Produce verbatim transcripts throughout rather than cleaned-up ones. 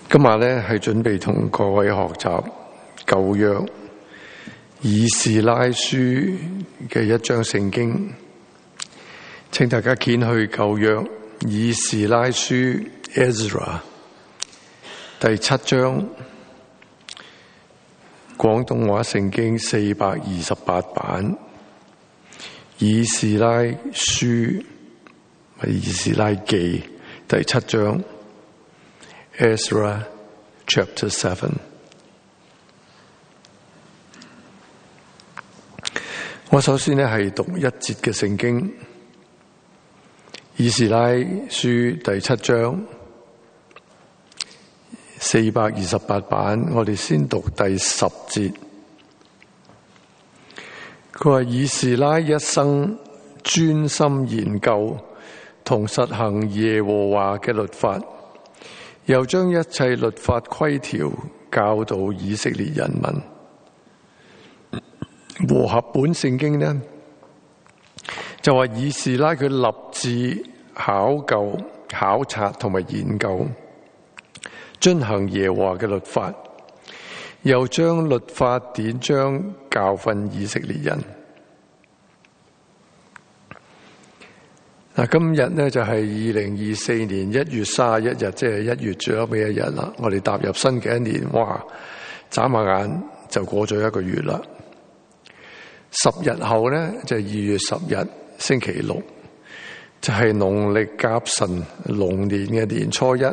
今日咧係準備同各位學習舊約以斯拉書嘅一章聖經，請大家掀去舊約以斯拉書 Ezra 第七章，廣東話聖經四百二十八版，以斯拉書以斯拉記第七章。Ezra chapter seven。我首先呢係讀一節嘅聖經，以斯拉書第七章四百二十八版，我哋先讀第十節。佢話以斯拉一生專心研究同實行耶和華嘅律法，又將一切律法規條教導以色列人民。和合本聖經呢就話以斯拉佢立志考究、考察同埋研究，遵行耶和華嘅律法，又將律法典章教訓以色列人。嗱，今日呢就係二零二四年一月三十一日，即係一月最後尾一日啦。我哋踏入新嘅一年，哇！眨下眼就過咗一個月啦。十日後呢，就係二月十日星期六，就係農曆甲辰龍年嘅年初一。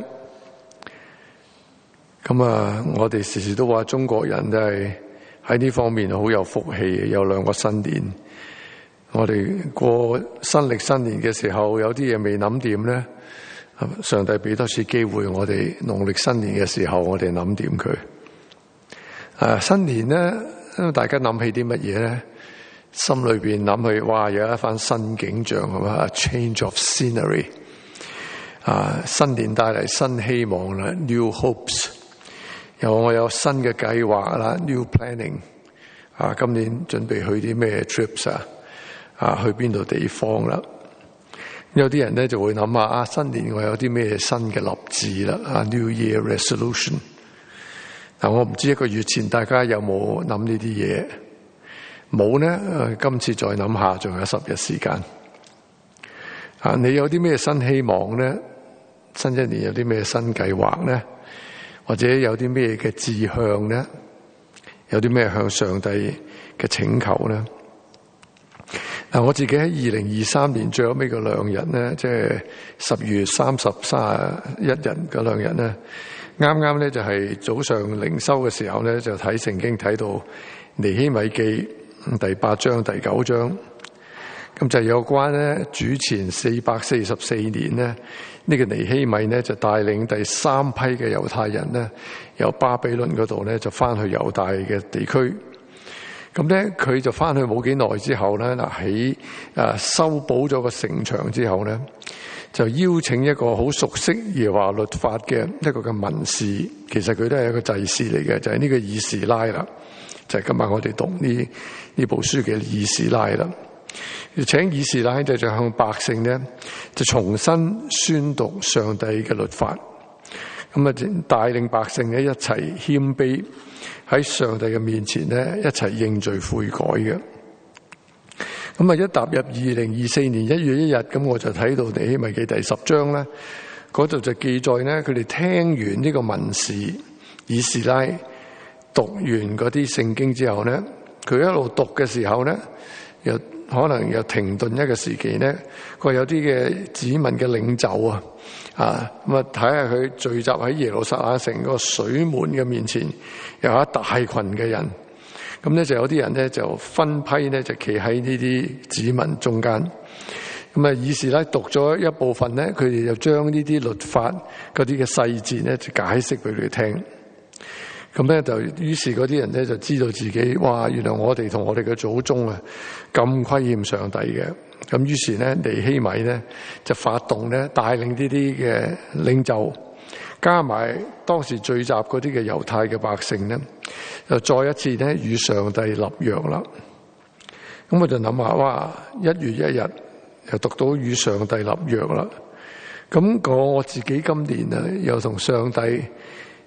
咁啊，我哋時時都話中國人都係喺呢方面好有福氣，有兩個新年。我哋過新曆新年嘅時候，有啲嘢未諗掂咧，上帝俾多次機會我哋農曆新年嘅時候，我哋諗掂佢。啊，新年咧，大家諗起啲乜嘢咧？心裏邊諗起，哇，有一番新景象係嘛 ？Change of scenery。啊，新年帶嚟新希望啦 ，New hopes。又我有新嘅計劃啦 ，New planning。啊，今年準備去啲咩 trips 啊？啊，去邊度地方啦？有啲人咧就會諗下啊，新年我有啲咩新嘅立志啦？啊 ，New Year Resolution。嗱，我唔知一個月前大家有冇諗呢啲嘢？冇呢？啊，今次再諗下，仲有十日時間。啊，你有啲咩新希望呢？新一年有啲咩新計劃呢？或者有啲咩嘅志向呢？有啲咩向上帝嘅請求呢？嗱，我自己喺二零二三年最後尾嗰兩日咧，即係十月三十、三十一日嗰兩日咧，啱啱咧就係早上靈修嘅時候咧，就睇聖經睇到尼希米記第八章、第九章，咁就有關咧主前四百四十四年咧，呢個尼希米咧就帶領第三批嘅猶太人咧，由巴比倫嗰度咧就翻去猶大嘅地區。咁咧，佢就翻去冇幾耐之後咧，嗱喺誒修補咗個城牆之後咧，就邀請一個好熟悉耶和華律法嘅一個嘅文士，其實佢都係一個祭司嚟嘅，就係、是、呢個以斯拉啦，就係、是、今日我哋讀呢呢部書嘅以斯拉啦。請以斯拉就就向百姓咧，就重新宣讀上帝嘅律法，咁啊帶領百姓咧一齊謙卑。喺上帝嘅面前咧，一齊認罪悔改嘅。咁啊，一踏入二零二四年一月一日，咁我就睇到尼希米記第十章咧，嗰度就記載咧，佢哋聽完呢個文士以斯拉讀完嗰啲聖經之後咧，佢一路讀嘅時候咧，又可能又停頓一個時期咧，佢有啲嘅子民嘅領袖啊。啊，咁啊睇下佢聚集喺耶路撒冷城嗰個水門嘅面前，有一大群嘅人，咁咧就有啲人咧就分批咧就企喺呢啲子民中間，咁啊以斯拉讀咗一部分咧，佢哋就將呢啲律法嗰啲嘅細節咧就解釋俾佢哋聽，咁咧就於是嗰啲人咧就知道自己，哇，原來我哋同我哋嘅祖宗啊咁虧欠上帝嘅。咁於是咧，尼希米咧就發動咧，帶領呢啲嘅領袖，加埋當時聚集嗰啲嘅猶太嘅百姓咧，就再一次咧與上帝立約啦。咁我就諗下，哇！一月一日又讀到與上帝立約啦。咁我自己今年啊，又同上帝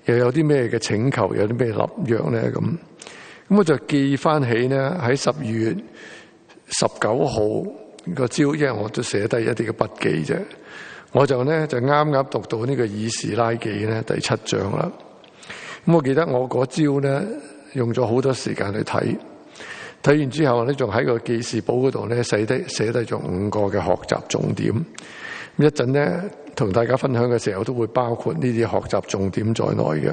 又有啲咩嘅請求，有啲咩立約咧咁。咁我就記翻起咧喺十二月十九號個朝，因為我都寫低一啲嘅筆記啫。我就咧就啱啱讀到呢個以斯拉記咧第七章啦。咁我記得我嗰朝咧用咗好多時間去睇，睇完之後咧仲喺個記事簿嗰度咧寫低寫低咗五個嘅學習重點。咁一陣咧同大家分享嘅時候都會包括呢啲學習重點在內嘅。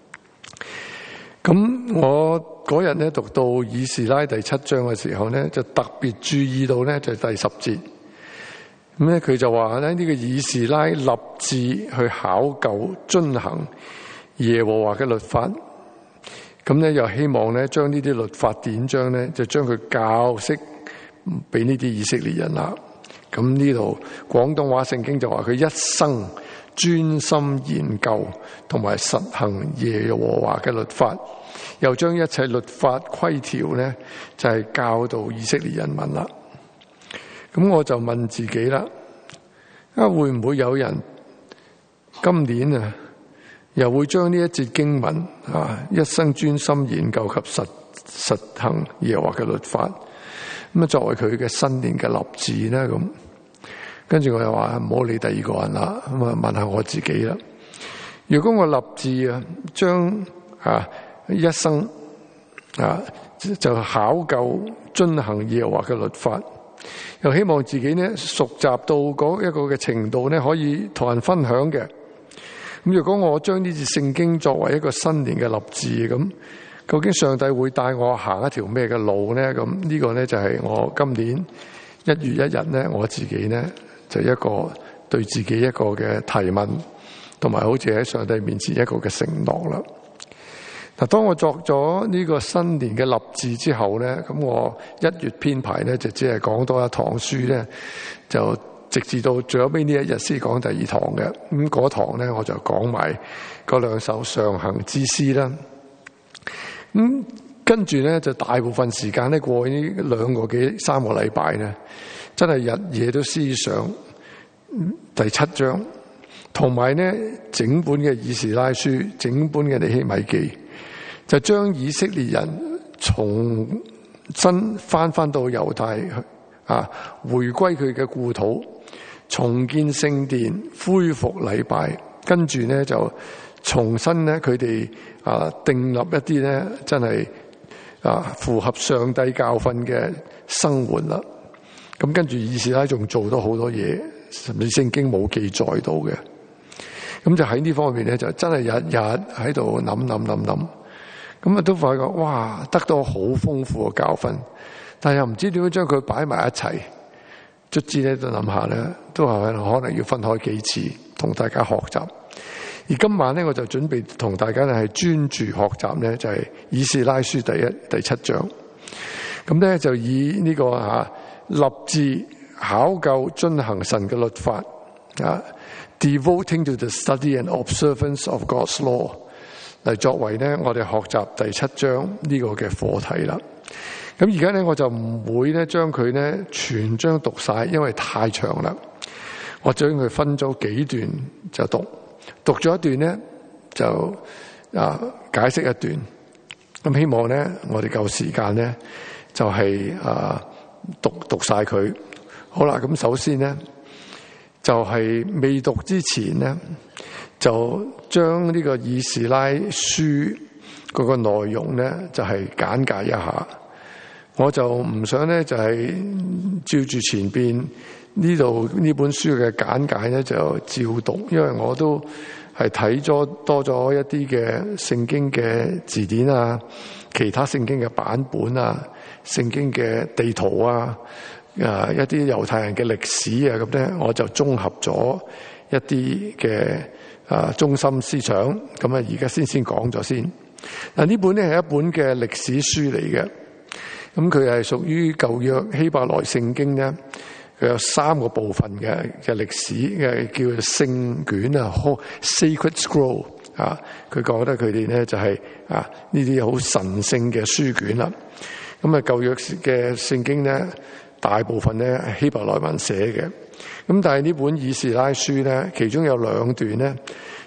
咁我嗰日咧讀到以斯拉第七章嘅時候咧，就特別注意到咧就係第十節。咁咧佢就話咧呢個以斯拉立志去考究遵行耶和華嘅律法，咁咧又希望咧將呢啲律法典章咧就將佢教識俾呢啲以色列人啦。咁呢度廣東話聖經就話佢一生專心研究同埋實行耶和華嘅律法，又將一切律法規條咧就係教導以色列人民啦。咁我就問自己啦，啊會唔會有人今年啊又會將呢一節經文啊一生專心研究及實實行耶和華嘅律法，咁啊作為佢嘅新年嘅立志咧咁？跟住我又話唔好理第二個人啦，咁啊問下我自己啦。如果我立志啊將啊一生啊就考究遵行耶和華嘅律法，又希望自己呢熟習到嗰一個嘅程度呢，可以同人分享嘅。咁如果我將呢節聖經作為一個新年嘅立志，咁究竟上帝會帶我行一條咩嘅路呢？咁呢個呢就係我今年一月一日呢，我自己呢就一個對自己一個嘅提問，同埋好似喺上帝面前一個嘅承諾啦。嗱，當我作咗呢個新年嘅立志之後咧，咁我一月編排咧就只係講多一堂書咧，就直至到最後尾呢一日先講第二堂嘅。咁嗰堂咧我就講埋嗰兩首上行之詩啦。咁跟住咧就大部分時間咧過去呢兩個幾三個禮拜咧，真係日夜都思想第七章，同埋咧整本嘅以斯拉書，整本嘅尼希米記。就將以色列人重新翻翻到猶太啊，回歸佢嘅故土，重建聖殿，恢復禮拜，跟住咧就重新咧佢哋啊訂立一啲咧真係啊符合上帝教訓嘅生活啦。咁跟住以斯拉仲做咗好多嘢，甚至聖經冇記載到嘅。咁就喺呢方面咧，就真係日日喺度諗諗諗諗。咁啊，都發覺哇，得到好豐富嘅教訓，但係又唔知點樣將佢擺埋一齊。卒之咧，就諗下咧，都係可能要分開幾次同大家學習。而今晚咧，我就準備同大家咧係專注學習咧，就係以斯拉書第一第七章。咁咧就以呢個啊立志考究遵行神嘅律法啊 ，devoting to the study and observance of God's law。嚟作為咧，我哋學習第七章呢個嘅課題啦。咁而家咧，我就唔會咧將佢咧全章讀晒，因為太長啦。我將佢分咗幾段就讀，讀咗一段咧就啊解釋一段。咁希望咧，我哋夠時間咧，就係啊讀讀晒佢。好啦，咁首先咧就係未讀之前咧。就將呢個以斯拉書嗰個內容咧，就係簡介一下。我就唔想咧，就係照住前邊呢度呢本書嘅簡介咧，就照讀，因為我都係睇咗多咗一啲嘅聖經嘅字典啊，其他聖經嘅版本啊，聖經嘅地圖啊，啊一啲猶太人嘅歷史啊，咁咧我就綜合咗一啲嘅。啊，中心思想咁啊，而家先先講咗先。嗱，呢本咧係一本嘅歷史書嚟嘅，咁佢係屬於舊約希伯來聖經咧，佢有三個部分嘅嘅歷史嘅叫做聖卷啊 ，Sacred Scroll 啊，佢覺得佢哋咧就係啊呢啲好神聖嘅書卷啦。咁啊，舊約嘅聖經咧，大部分咧係希伯來文寫嘅。咁但係呢本以斯拉書咧，其中有兩段咧，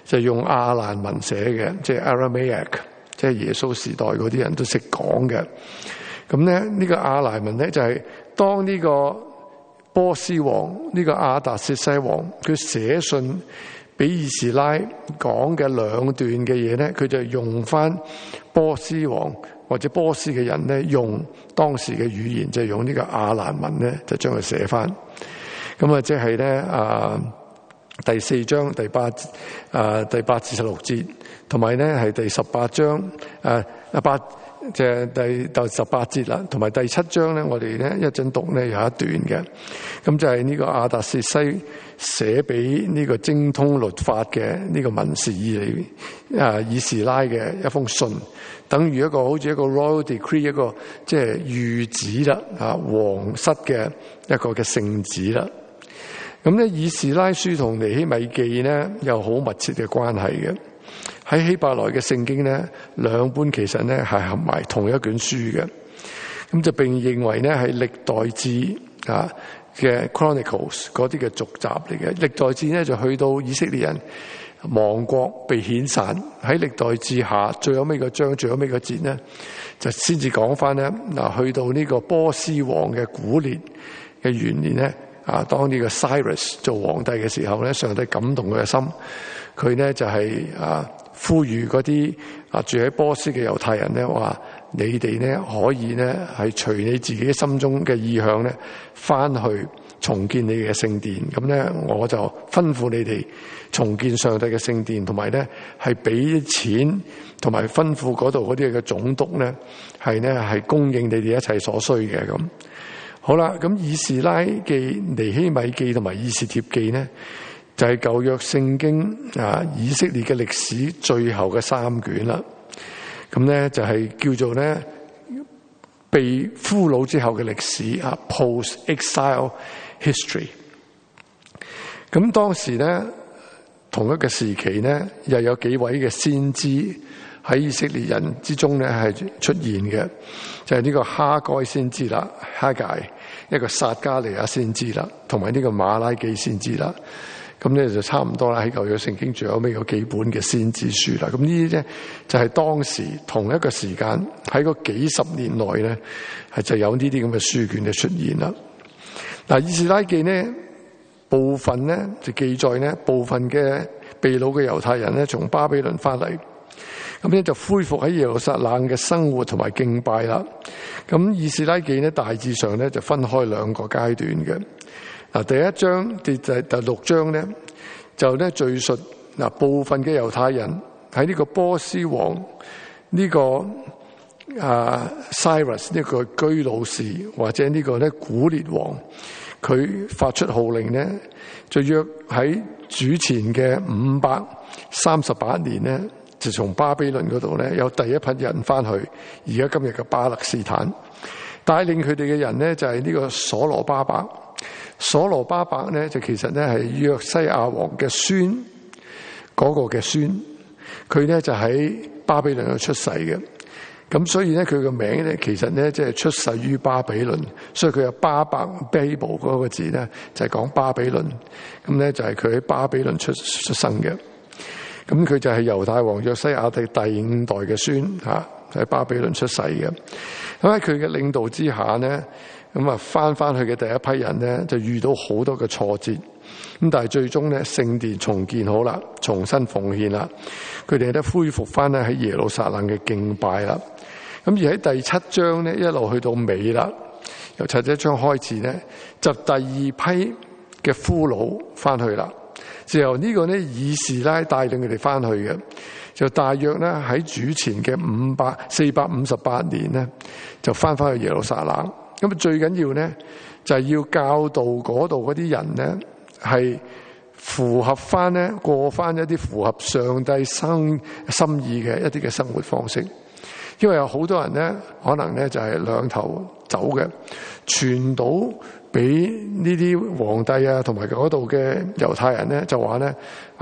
就用亞蘭文寫嘅，即係 Aramaic， 即係耶穌時代嗰啲人都識講嘅。咁咧呢個亞蘭文咧就係當呢個波斯王呢個亞達薛西王佢寫信俾以斯拉講嘅兩段嘅嘢咧，佢就用翻波斯王或者波斯嘅人咧用當時嘅語言，就用呢個亞蘭文咧就將佢寫翻。咁啊即係咧啊第四章第八啊第八至十六節，同埋咧係第十八章啊啊八即係第第十八節啦，同埋第七章咧，我哋咧一陣讀咧有一段嘅，咁就係呢個亞達薛西寫俾呢個精通律法嘅呢個文士以利啊以斯拉嘅一封信，等於一個好似一個 royal decree， 一個即係諭旨啦啊皇室嘅一個嘅聖旨啦。咁咧以斯拉書同尼希米記咧有好密切嘅關係嘅。喺希伯來嘅聖經咧，兩本其實咧係合埋同一卷書嘅，咁就並認為咧係歷代志啊嘅 Chronicles 嗰啲嘅續集嚟嘅。歷代志咧就去到以色列人亡國被遣散，喺歷代志下最後尾個章最後尾個節咧，就先至講翻咧嗱，去到呢個波斯王嘅古列嘅元年咧啊，當呢個 Cyrus 做皇帝嘅時候咧，上帝感動佢嘅心，佢咧就係、是、啊。呼籲嗰啲啊住喺波斯嘅猶太人咧，話你哋咧可以咧係隨你自己心中嘅意向咧，翻去重建你嘅聖殿。咁咧我就吩咐你哋重建上帝嘅聖殿，同埋咧係俾錢，同埋吩咐嗰度嗰啲嘅總督咧係咧係供應你哋一切所需嘅。咁好啦，咁以斯拉記、尼希米記同埋以斯帖記咧，就係舊約聖經啊，以色列嘅歷史最後嘅三卷啦。咁咧就係叫做咧被俘虜之後嘅歷史啊 ，post exile history。咁當時咧同一個時期咧，又有幾位嘅先知喺以色列人之中咧係出現嘅，就係、是、呢個哈該先知啦，哈該一個撒迦利亞先知啦，同埋呢個馬拉基先知啦。咁咧就差唔多啦，喺舊約聖經最後尾嗰幾本嘅先知書啦。咁呢啲咧就係當時同一個時間喺個幾十年內咧，係就有呢啲咁嘅書卷嘅出現啦。嗱，以斯拉記呢部分咧就記載呢部分嘅被擄嘅猶太人咧從巴比倫翻嚟，咁咧就恢復喺耶路撒冷嘅生活同埋敬拜啦。咁以斯拉記呢大致上咧就分開兩個階段嘅。嗱，第一章第第第六章咧，就咧敘述嗱部分嘅猶太人喺呢個波斯王呢、這個啊 Cyrus 呢個居魯士或者呢個咧古列王，佢發出號令咧，就約喺主前嘅五百三十八年咧，就從巴比倫嗰度咧有第一批人翻去，而家今日嘅巴勒斯坦，帶領佢哋嘅人咧就係、是、呢個所羅巴伯。所羅巴伯咧就其實咧係約西亞王嘅孫，嗰、那個嘅孫，佢咧就喺巴比倫度出世嘅，咁所以咧佢個名咧其實咧即係出世於巴比倫，所以佢有巴伯 Babel 嗰個字咧就係講巴比倫，咁咧就係佢喺巴比倫出出生嘅，咁佢就係猶大王約西亞嘅第五代嘅孫吓，喺巴比倫出世嘅，咁喺佢嘅領導之下咧。咁啊，翻翻去嘅第一批人咧，就遇到好多嘅挫折。咁但係最終咧，聖殿重建好啦，重新奉獻啦，佢哋咧恢復翻咧喺耶路撒冷嘅敬拜啦。咁而喺第七章咧，一路去到尾啦，由第七章開始咧，就第二批嘅俘虜翻去啦。就由呢個咧以斯拉帶領佢哋翻去嘅，就大約咧喺主前嘅五百四百五十八年咧，就翻翻去耶路撒冷。咁最緊要咧，就係要教導嗰度嗰啲人咧，係符合翻咧過翻一啲符合上帝生心意嘅一啲嘅生活方式。因為有好多人咧，可能咧就係兩頭走嘅，傳到俾呢啲皇帝啊，同埋嗰度嘅猶太人咧，就話咧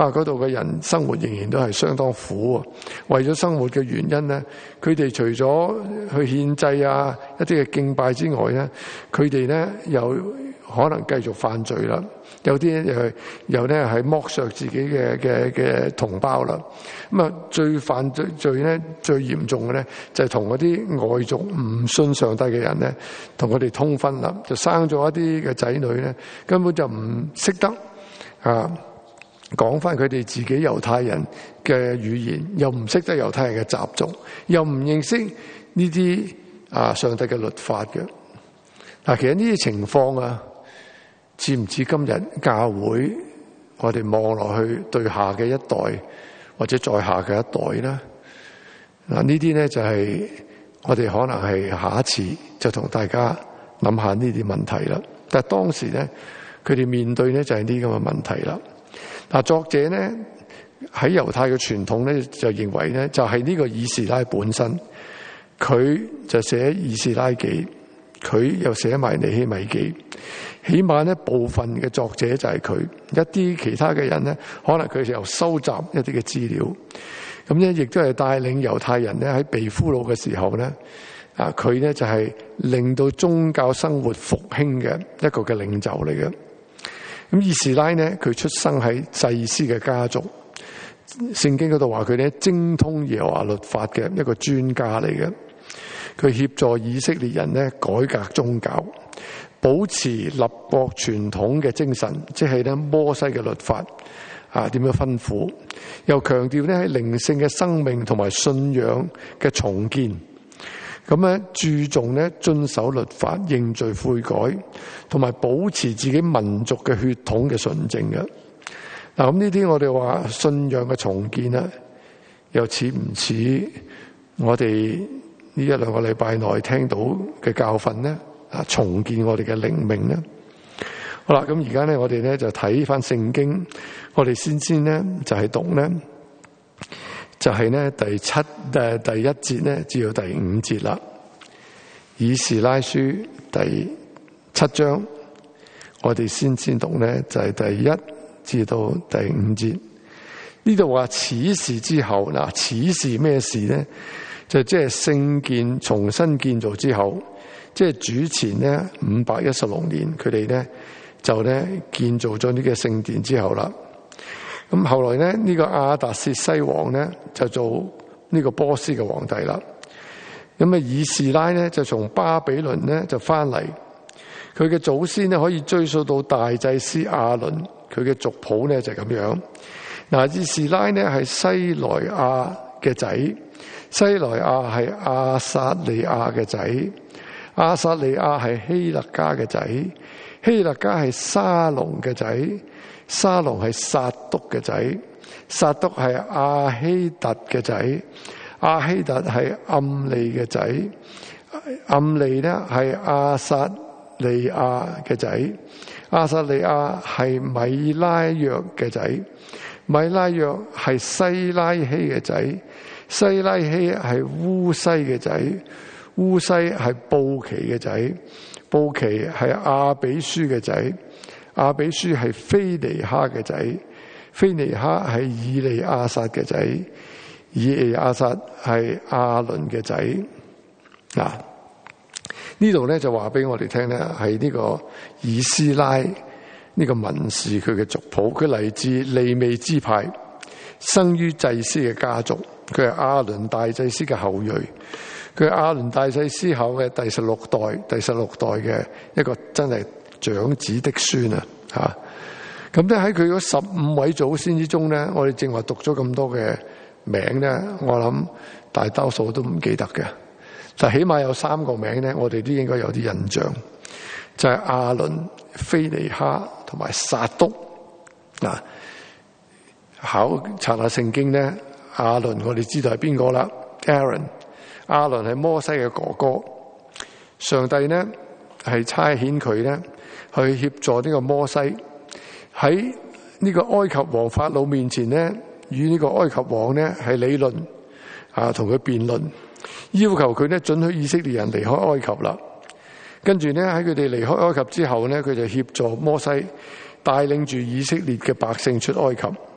啊，嗰度嘅人生活仍然都係相當苦啊。為咗生活嘅原因咧，佢哋除咗去獻祭啊一啲嘅敬拜之外咧，佢哋咧又可能繼續犯罪啦。有啲又係又咧係剝削自己嘅嘅嘅同胞啦。咁啊，最犯罪罪咧最嚴重嘅咧就係同嗰啲外族唔信上帝嘅人咧，同佢哋通婚啦，就生咗一啲嘅仔女咧，根本就唔識得啊講翻佢哋自己猶太人嘅語言，又唔識得猶太人嘅習俗，又唔認識呢啲啊上帝嘅律法嘅。嗱，其實呢啲情況啊，似唔似今日教會我哋望落去對下嘅一代或者再下嘅一代咧？嗱，呢啲咧就係我哋可能係下一次就同大家諗下呢啲問題啦。但係當時咧，佢哋面對咧就係呢咁嘅問題啦。嗱，作者咧喺猶太嘅傳統咧就認為咧就係呢個以斯拉本身，佢就寫以斯拉記，佢又寫埋尼希米記。起碼呢部分嘅作者就係佢，一啲其他嘅人呢，可能佢又收集一啲嘅資料，咁咧亦都係帶領猶太人咧喺被俘虜嘅時候咧，啊佢咧就係令到宗教生活復興嘅一個嘅領袖嚟嘅。咁以斯拉呢，佢出生喺祭司嘅家族，聖經嗰度話佢咧精通耶和華律法嘅一個專家嚟嘅，佢協助以色列人咧改革宗教，保持立國傳統嘅精神，即係咧摩西嘅律法啊，點樣吩咐，又強調咧喺靈性嘅生命同埋信仰嘅重建，咁咧注重咧遵守律法、認罪悔改，同埋保持自己民族嘅血統嘅純正嘅。嗱，咁呢啲我哋話信仰嘅重建咧，又似唔似我哋呢一兩個禮拜內聽到嘅教訓咧？啊！重建我哋嘅靈命咧，好啦，咁而家咧，我哋咧就睇翻聖經，我哋先先咧就係讀咧，就係咧第七誒第一節咧至到第五節啦。以斯拉書第七章，我哋先先讀咧就係第一至到第五節。呢度話此事之後，嗱，此事咩事咧？就即係聖殿重新建造之後。即係主前咧五百一十六年，佢哋咧就咧建造咗呢個聖殿之後啦。咁後來咧呢個亞達薛西王咧就做呢個波斯嘅皇帝啦。咁啊以斯拉咧就從巴比倫咧就翻嚟，佢嘅祖先咧可以追溯到大祭司亞倫，佢嘅族譜咧就係咁樣。嗱，以斯拉咧係西萊亞嘅仔，西萊亞係亞撒利亞嘅仔。亞撒利亞係希勒家嘅仔，希勒家係沙龍嘅仔，沙龍係撒督嘅仔，撒督係亞希突嘅仔，亞希突係暗利嘅仔，暗利呢係亞撒利亞嘅仔，亞撒利亞係米拉約嘅仔，米拉約係西拉希嘅仔，西拉希係烏西嘅仔。烏西係布奇嘅仔，布奇係亞比書嘅仔，亞比書係菲尼哈嘅仔，菲尼哈係以利亞撒嘅仔，以利亞撒係亞倫嘅仔。嗱，呢度咧就話俾我哋聽咧，係呢個以斯拉呢個文士佢嘅族譜，佢嚟自利未支派，生於祭司嘅家族，佢係亞倫大祭司嘅後裔。佢係亞倫大祭司後嘅第十六代，第十六代嘅一個真係長子的孫啊！吓，咁咧喺佢嗰十五位祖先之中咧，我哋正話讀咗咁多嘅名咧，我諗大多數都唔記得嘅，但起碼有三個名咧，我哋都應該有啲印象，就係亞倫、菲尼哈同埋撒督。嗱，考查下聖經咧，亞倫我哋知道係邊個啦 ？Aaron。亞倫係摩西嘅哥哥，上帝呢係差遣佢呢去協助呢個摩西喺呢個埃及王法老面前呢，與呢個埃及王呢係理論啊，同佢辯論，要求佢呢准許以色列人離開埃及啦。跟住呢喺佢哋離開埃及之後呢，佢就協助摩西帶領住以色列嘅百姓出埃及。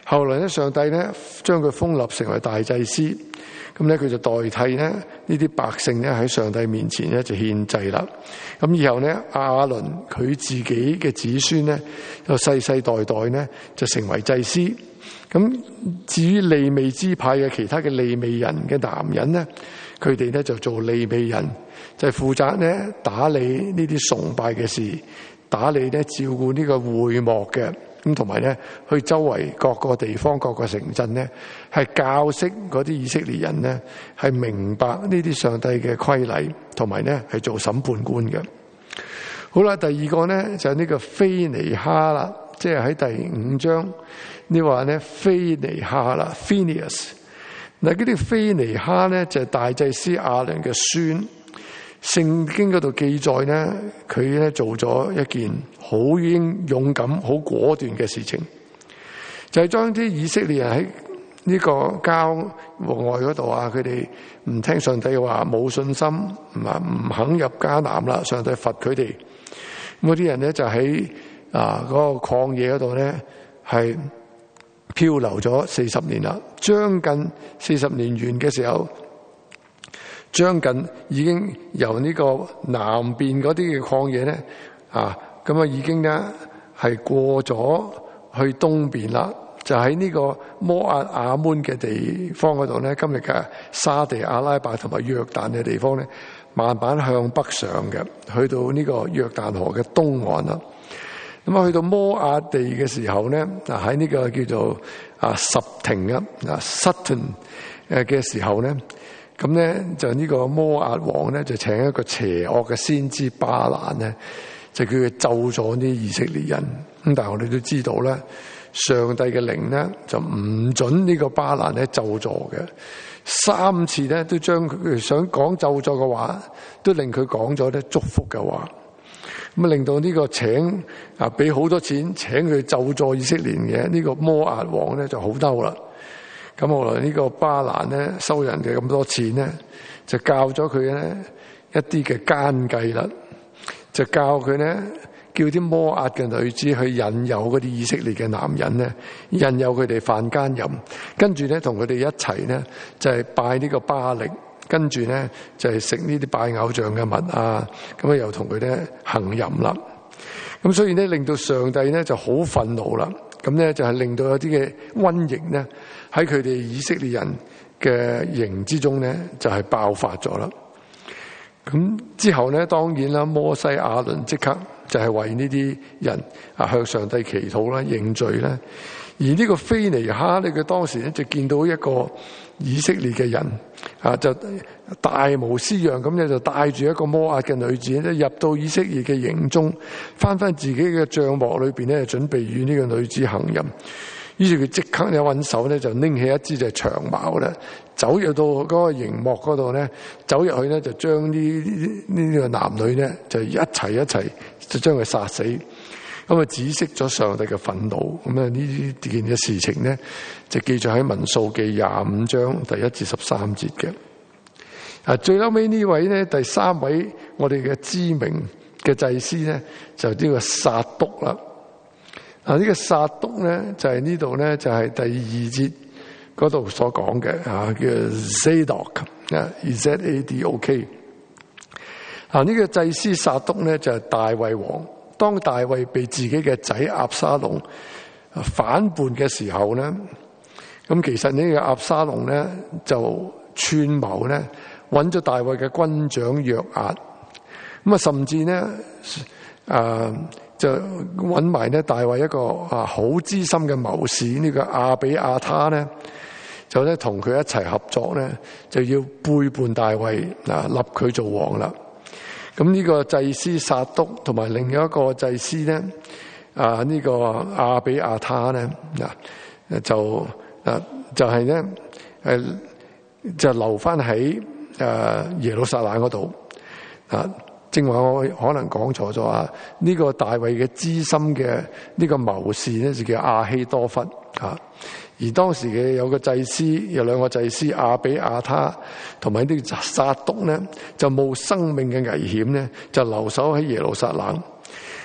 後來咧，上帝咧將佢封立成為大祭司，咁咧佢就代替咧呢啲百姓咧喺上帝面前咧就獻祭啦。咁以後咧亞倫佢自己嘅子孫咧，就世世代代咧就成為祭司。咁至於利未支派嘅其他嘅利未人嘅男人咧，佢哋咧就做利未人，就係負責咧打理呢啲崇拜嘅事，打理咧照顧呢個會幕嘅。咁同埋咧，去周圍各個地方、各個城鎮咧，係教識嗰啲以色列人咧，係明白呢啲上帝嘅規例，同埋咧係做審判官嘅。好啦，第二個咧就係呢個非尼哈啦，即係喺第五章你話咧非尼哈啦 ，Phinehas。嗱，呢啲非尼哈咧就係大祭司亞倫嘅孫。聖經嗰度記載咧，佢咧做咗一件好英勇敢、好果斷嘅事情，就係將啲以色列人喺呢個郊外嗰度啊，佢哋唔聽上帝嘅話，冇信心，唔啊唔肯入迦南啦，上帝罰佢哋。咁嗰啲人咧就喺啊嗰個曠野嗰度咧係漂流咗四十年啦，將近四十年完嘅時候。將近已經由呢個南邊嗰啲嘅曠野咧，啊，咁啊已經咧係過咗去東邊啦，就喺呢個摩押亞捫嘅地方嗰度咧，今日嘅沙地阿拉伯同埋約旦嘅地方咧，慢慢向北上嘅，去到呢個約旦河嘅東岸啦。咁啊，去到摩押地嘅時候咧，啊喺呢個叫做啊什亭啊啊 Sutton 誒嘅時候咧。咁咧就呢個摩押王咧就請一個邪惡嘅先知巴蘭咧，就叫佢咒咗啲以色列人。咁但係我哋都知道咧，上帝嘅靈咧就唔准呢個巴蘭咧咒詛嘅，三次咧都將佢想講咒詛嘅話，都令佢講咗咧祝福嘅話。咁啊令到呢個請啊俾好多錢請佢咒詛以色列嘅呢個摩押王咧就好嬲啦。咁後來呢個巴蘭咧收人嘅咁多錢咧，就教咗佢咧一啲嘅奸計啦，就教佢咧叫啲摩押嘅女子去引誘嗰啲以色列嘅男人咧，引誘佢哋犯奸淫，跟住咧同佢哋一齊咧就係拜呢個巴力，跟住咧就係食呢啲拜偶像嘅物啊，咁啊又同佢哋行淫啦。咁所以咧令到上帝咧就好憤怒啦。咁咧就係令到有啲嘅瘟疫咧喺佢哋以色列人嘅營之中咧就係爆發咗啦。咁之後咧當然啦，摩西亞倫即刻就係為呢啲人啊向上帝祈禱啦、認罪啦。而呢個非尼哈咧，佢當時咧就見到一個以色列嘅人啊，就大模斯樣咁咧，就帶住一個摩押嘅女子咧入到以色列嘅營中，翻翻自己嘅帳幕裏邊咧，準備與呢個女子行淫。於是佢即刻咧揾手咧就拎起一支就長矛咧，走入到嗰個營幕嗰度咧，走入去咧就將呢呢個男女咧就一齊一齊就將佢殺死。咁啊，止息咗上帝嘅憤怒。咁啊，呢件嘅事情咧，就記載喺民數記廿五章第一至十三節嘅。啊，最後尾呢位咧，第三位我哋嘅知名嘅祭司咧，就呢個撒督啦。啊，呢個撒督咧，就係呢度咧，就係第二節嗰度所講嘅啊，叫 Zadok 啊 ，Z A D O K。啊，呢個祭司撒督咧，就係大衛王。當大衛被自己嘅仔押沙龍反叛嘅時候咧，咁其實呢個押沙龍咧就串謀咧揾咗大衛嘅軍長約押，咁啊甚至咧啊就揾埋咧大衛一個啊好資深嘅謀士呢個亞比亞他咧，就咧同佢一齊合作咧，就要背叛大衛啊，立佢做王啦。咁呢個祭司撒督同埋另一個祭司咧，啊呢個亞比亞他咧，嗱就啊就係咧誒就留翻喺誒耶路撒冷嗰度啊。正話我可能講錯咗啊！呢個大衛嘅資深嘅呢個謀士咧就叫亞希多弗啊。而當時嘅有個祭司，有兩個祭司亞比亞他同埋呢個撒督咧，就冒生命嘅危險咧，就留守喺耶路撒冷。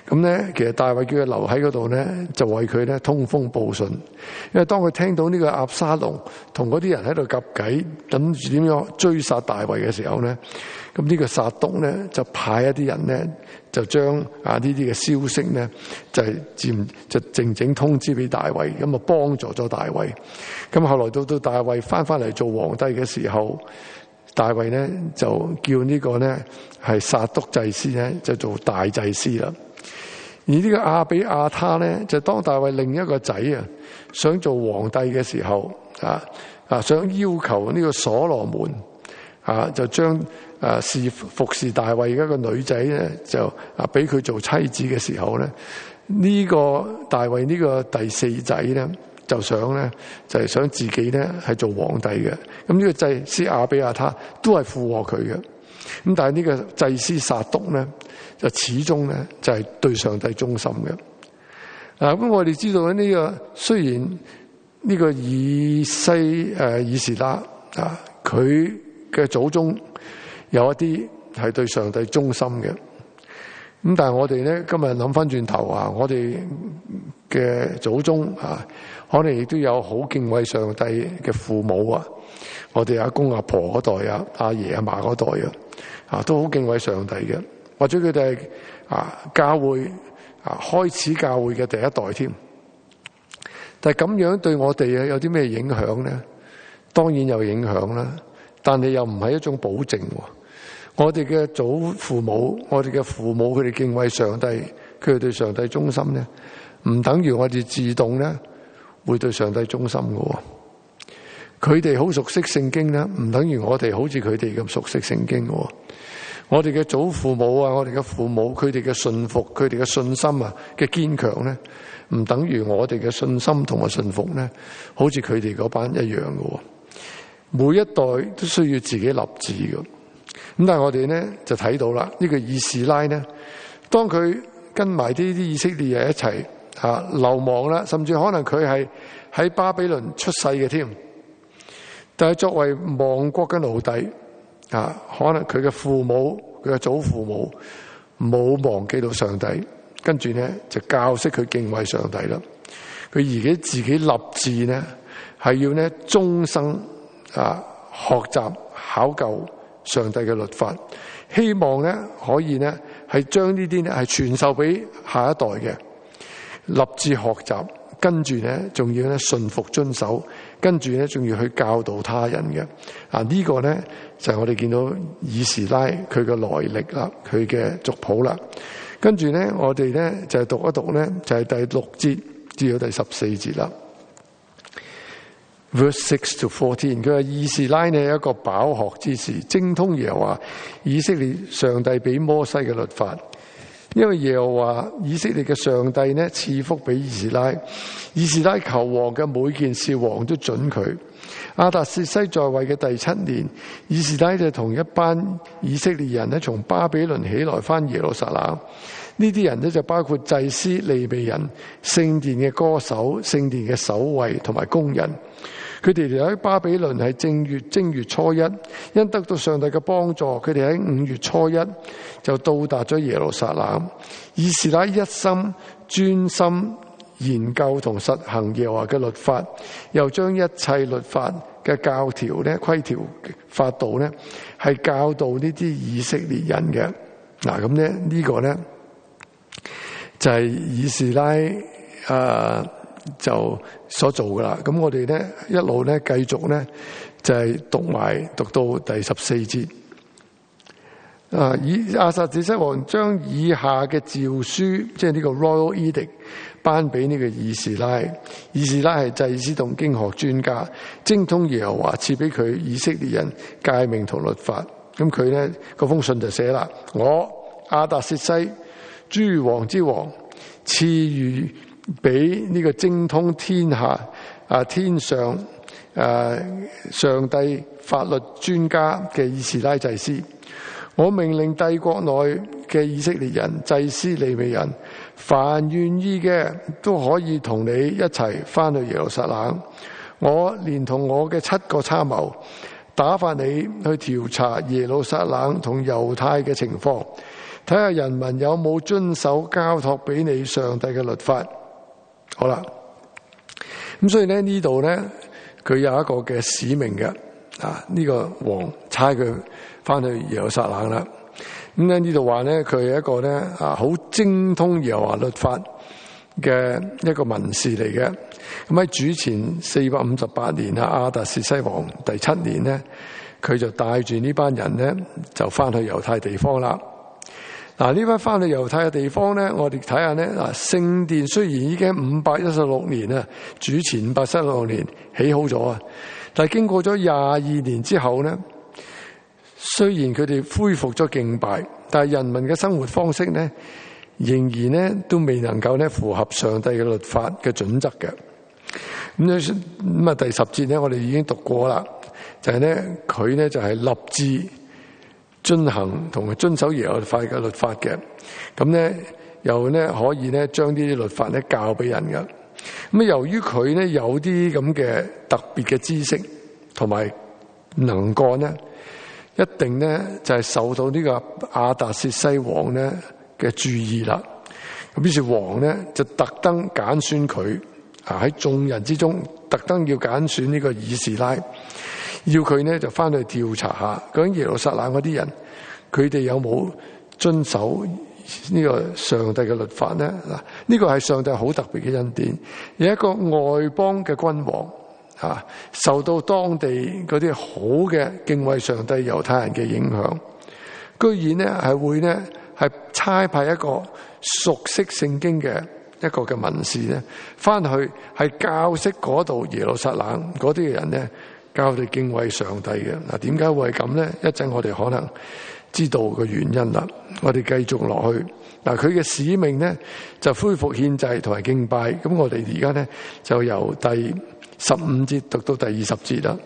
咁咧，其實大衛叫佢留喺嗰度咧，就為佢咧通風報信。因為當佢聽到呢個押沙龍同嗰啲人喺度夾計，諗住點樣追殺大衛嘅時候咧，咁呢個撒督咧就派一啲人咧，就將啊呢啲嘅消息咧，就係漸就靜靜通知俾大衛，咁啊幫助咗大衛。咁後來到到大衛翻翻嚟做皇帝嘅時候，大衛咧就叫呢個咧係撒督祭司咧就做大祭司啦。而呢個亞比亞他咧，就當大衛另一個仔啊想做皇帝嘅時候啊啊想要求呢個所羅門啊就將啊侍服侍大衛嘅一個女仔咧就啊俾佢做妻子嘅時候咧，呢、這個大衛呢個第四仔咧就想咧就係、是、想自己咧係做皇帝嘅。咁呢個祭司亞比亞他都係附和佢嘅。咁但係呢個祭司撒督咧就始終咧就係對上帝忠心嘅。嗱，咁我哋知道呢、這個雖然呢個以西誒、呃、以斯拉啊，佢嘅祖宗有一啲係對上帝忠心嘅。咁但係我哋咧今日諗翻轉頭啊，我哋嘅祖宗啊，可能亦都有好敬畏上帝嘅父母啊，我哋阿公阿婆嗰代啊，阿爺阿嫲嗰代啊，啊都好敬畏上帝嘅，或者佢哋係啊教會啊開始教會嘅第一代添。但係咁樣對我哋啊有啲咩影響咧？當然有影響啦，但係又唔係一種保證。我哋嘅祖父母，我哋嘅父母，佢哋敬畏上帝，佢哋對上帝忠心咧，唔等於我哋自動咧會對上帝忠心嘅。佢哋好熟悉聖經咧，唔等於我哋好似佢哋咁熟悉聖經嘅。我哋嘅祖父母啊，我哋嘅父母，佢哋嘅信服，佢哋嘅信心啊嘅堅強咧，唔等於我哋嘅信心同埋信服咧，好似佢哋嗰班一樣嘅。每一代都需要自己立志嘅。咁但係我哋咧就睇到啦，呢個以斯拉咧，當佢跟埋呢啲以色列人一齊啊流亡啦，甚至可能佢係喺巴比倫出世嘅添，但係作為亡國嘅奴隸啊，可能佢嘅父母、佢嘅祖父母冇忘記到上帝，跟住咧就教識佢敬畏上帝啦。佢而家自己立志咧，係要咧終生啊學習考究上帝嘅律法，希望咧可以咧係將呢啲咧係傳授俾下一代嘅，立志學習，跟住咧仲要咧順服遵守，跟住咧仲要去教導他人嘅。啊、這個、呢個咧就係、是、我哋見到以斯拉佢嘅來歷啦，佢嘅族譜啦。跟住咧我哋咧就係讀一讀咧就係第六節至到第十四節啦。Verse six to fourteen， 佢話以斯拉呢係一個飽學之士，精通耶和華以色列上帝俾摩西嘅律法。因為耶和華以色列嘅上帝呢賜福俾以斯拉，以斯拉求王嘅每件事王都准佢。亞達薛西在位嘅第七年，以斯拉就同一班以色列人呢從巴比倫起來翻耶路撒冷。呢啲人呢就包括祭司、利未人、聖殿嘅歌手、聖殿嘅守衛同埋工人。佢哋嚟喺巴比倫係正月正月初一，因得到上帝嘅幫助，佢哋喺五月初一就到達咗耶路撒冷。以斯拉一心專心研究同實行耶和華嘅律法，又將一切律法嘅教條咧、規條法度咧，係教導呢啲以色列人嘅。嗱，咁咧呢個咧就係、是、以斯拉啊。就所做噶啦，咁我哋咧一路咧繼續咧就係、是、讀埋讀到第十四節。啊，以亞撒底西王將以下嘅詔書，即係呢個 Royal Edict，頒俾呢個以斯拉。以斯拉係祭司同經學專家，精通耶和華賜俾佢以色列人誡命同律法。咁佢咧嗰封信就寫啦：我亞達薛西，諸王之王，賜予俾呢個精通天下啊天上啊上帝法律專家嘅以斯拉祭司，我命令帝國內嘅以色列人、祭司、利未人，凡願意嘅都可以同你一齊翻去耶路撒冷。我連同我嘅七個參謀，打發你去調查耶路撒冷同猶太嘅情況， 睇下人民有冇遵守交託俾你上帝嘅律法。好啦，咁所以咧呢度咧佢有一個嘅使命嘅啊，呢、這個王差佢翻去耶路撒冷啦。咁咧呢度話咧佢係一個咧啊好精通耶和華律法嘅一個文士嚟嘅。咁喺主前四百五十八年啊，亞達薛西王第七年咧，佢就帶住呢班人咧就翻去猶太地方啦。嗱，呢班翻去猶太嘅地方咧，我哋睇下咧，嗱，聖殿雖然已經五百一十六年啊，主前五百一十六年起好咗啊，但係經過咗廿二年之後咧，雖然佢哋恢復咗敬拜，但係人民嘅生活方式咧，仍然咧都未能夠咧符合上帝嘅律法嘅準則嘅。咁咧咁啊，第十節咧，我哋已經讀過啦，就係咧佢咧就係立志遵行同埋遵守耶和華嘅律法嘅，咁咧又咧可以咧將呢啲律法咧教俾人嘅。咁由於佢咧有啲咁嘅特別嘅知識同埋能幹咧，一定咧就係受到呢個亞達薛西王咧嘅注意啦。咁於是王咧就特登揀選佢啊，喺眾人之中特登要揀選呢個以斯拉。要佢呢就翻去調查下，究竟耶路撒冷嗰啲人，佢哋有冇遵守呢個上帝嘅律法呢？嗱，呢個係上帝好特別嘅恩典。有一個外邦嘅君王啊，受到當地嗰啲好嘅敬畏上帝猶太人嘅影響，居然呢係會呢係差派一個熟悉聖經嘅一個嘅文士呢，翻去係教識嗰度耶路撒冷嗰啲嘅人呢，教佢哋敬畏上帝嘅。嗱，點解會係咁咧？一陣我哋可能知道個原因啦。我哋繼續落去。嗱，佢嘅使命咧就恢復獻祭同埋敬拜。咁我哋而家咧就由第十五節讀到第二十節啦。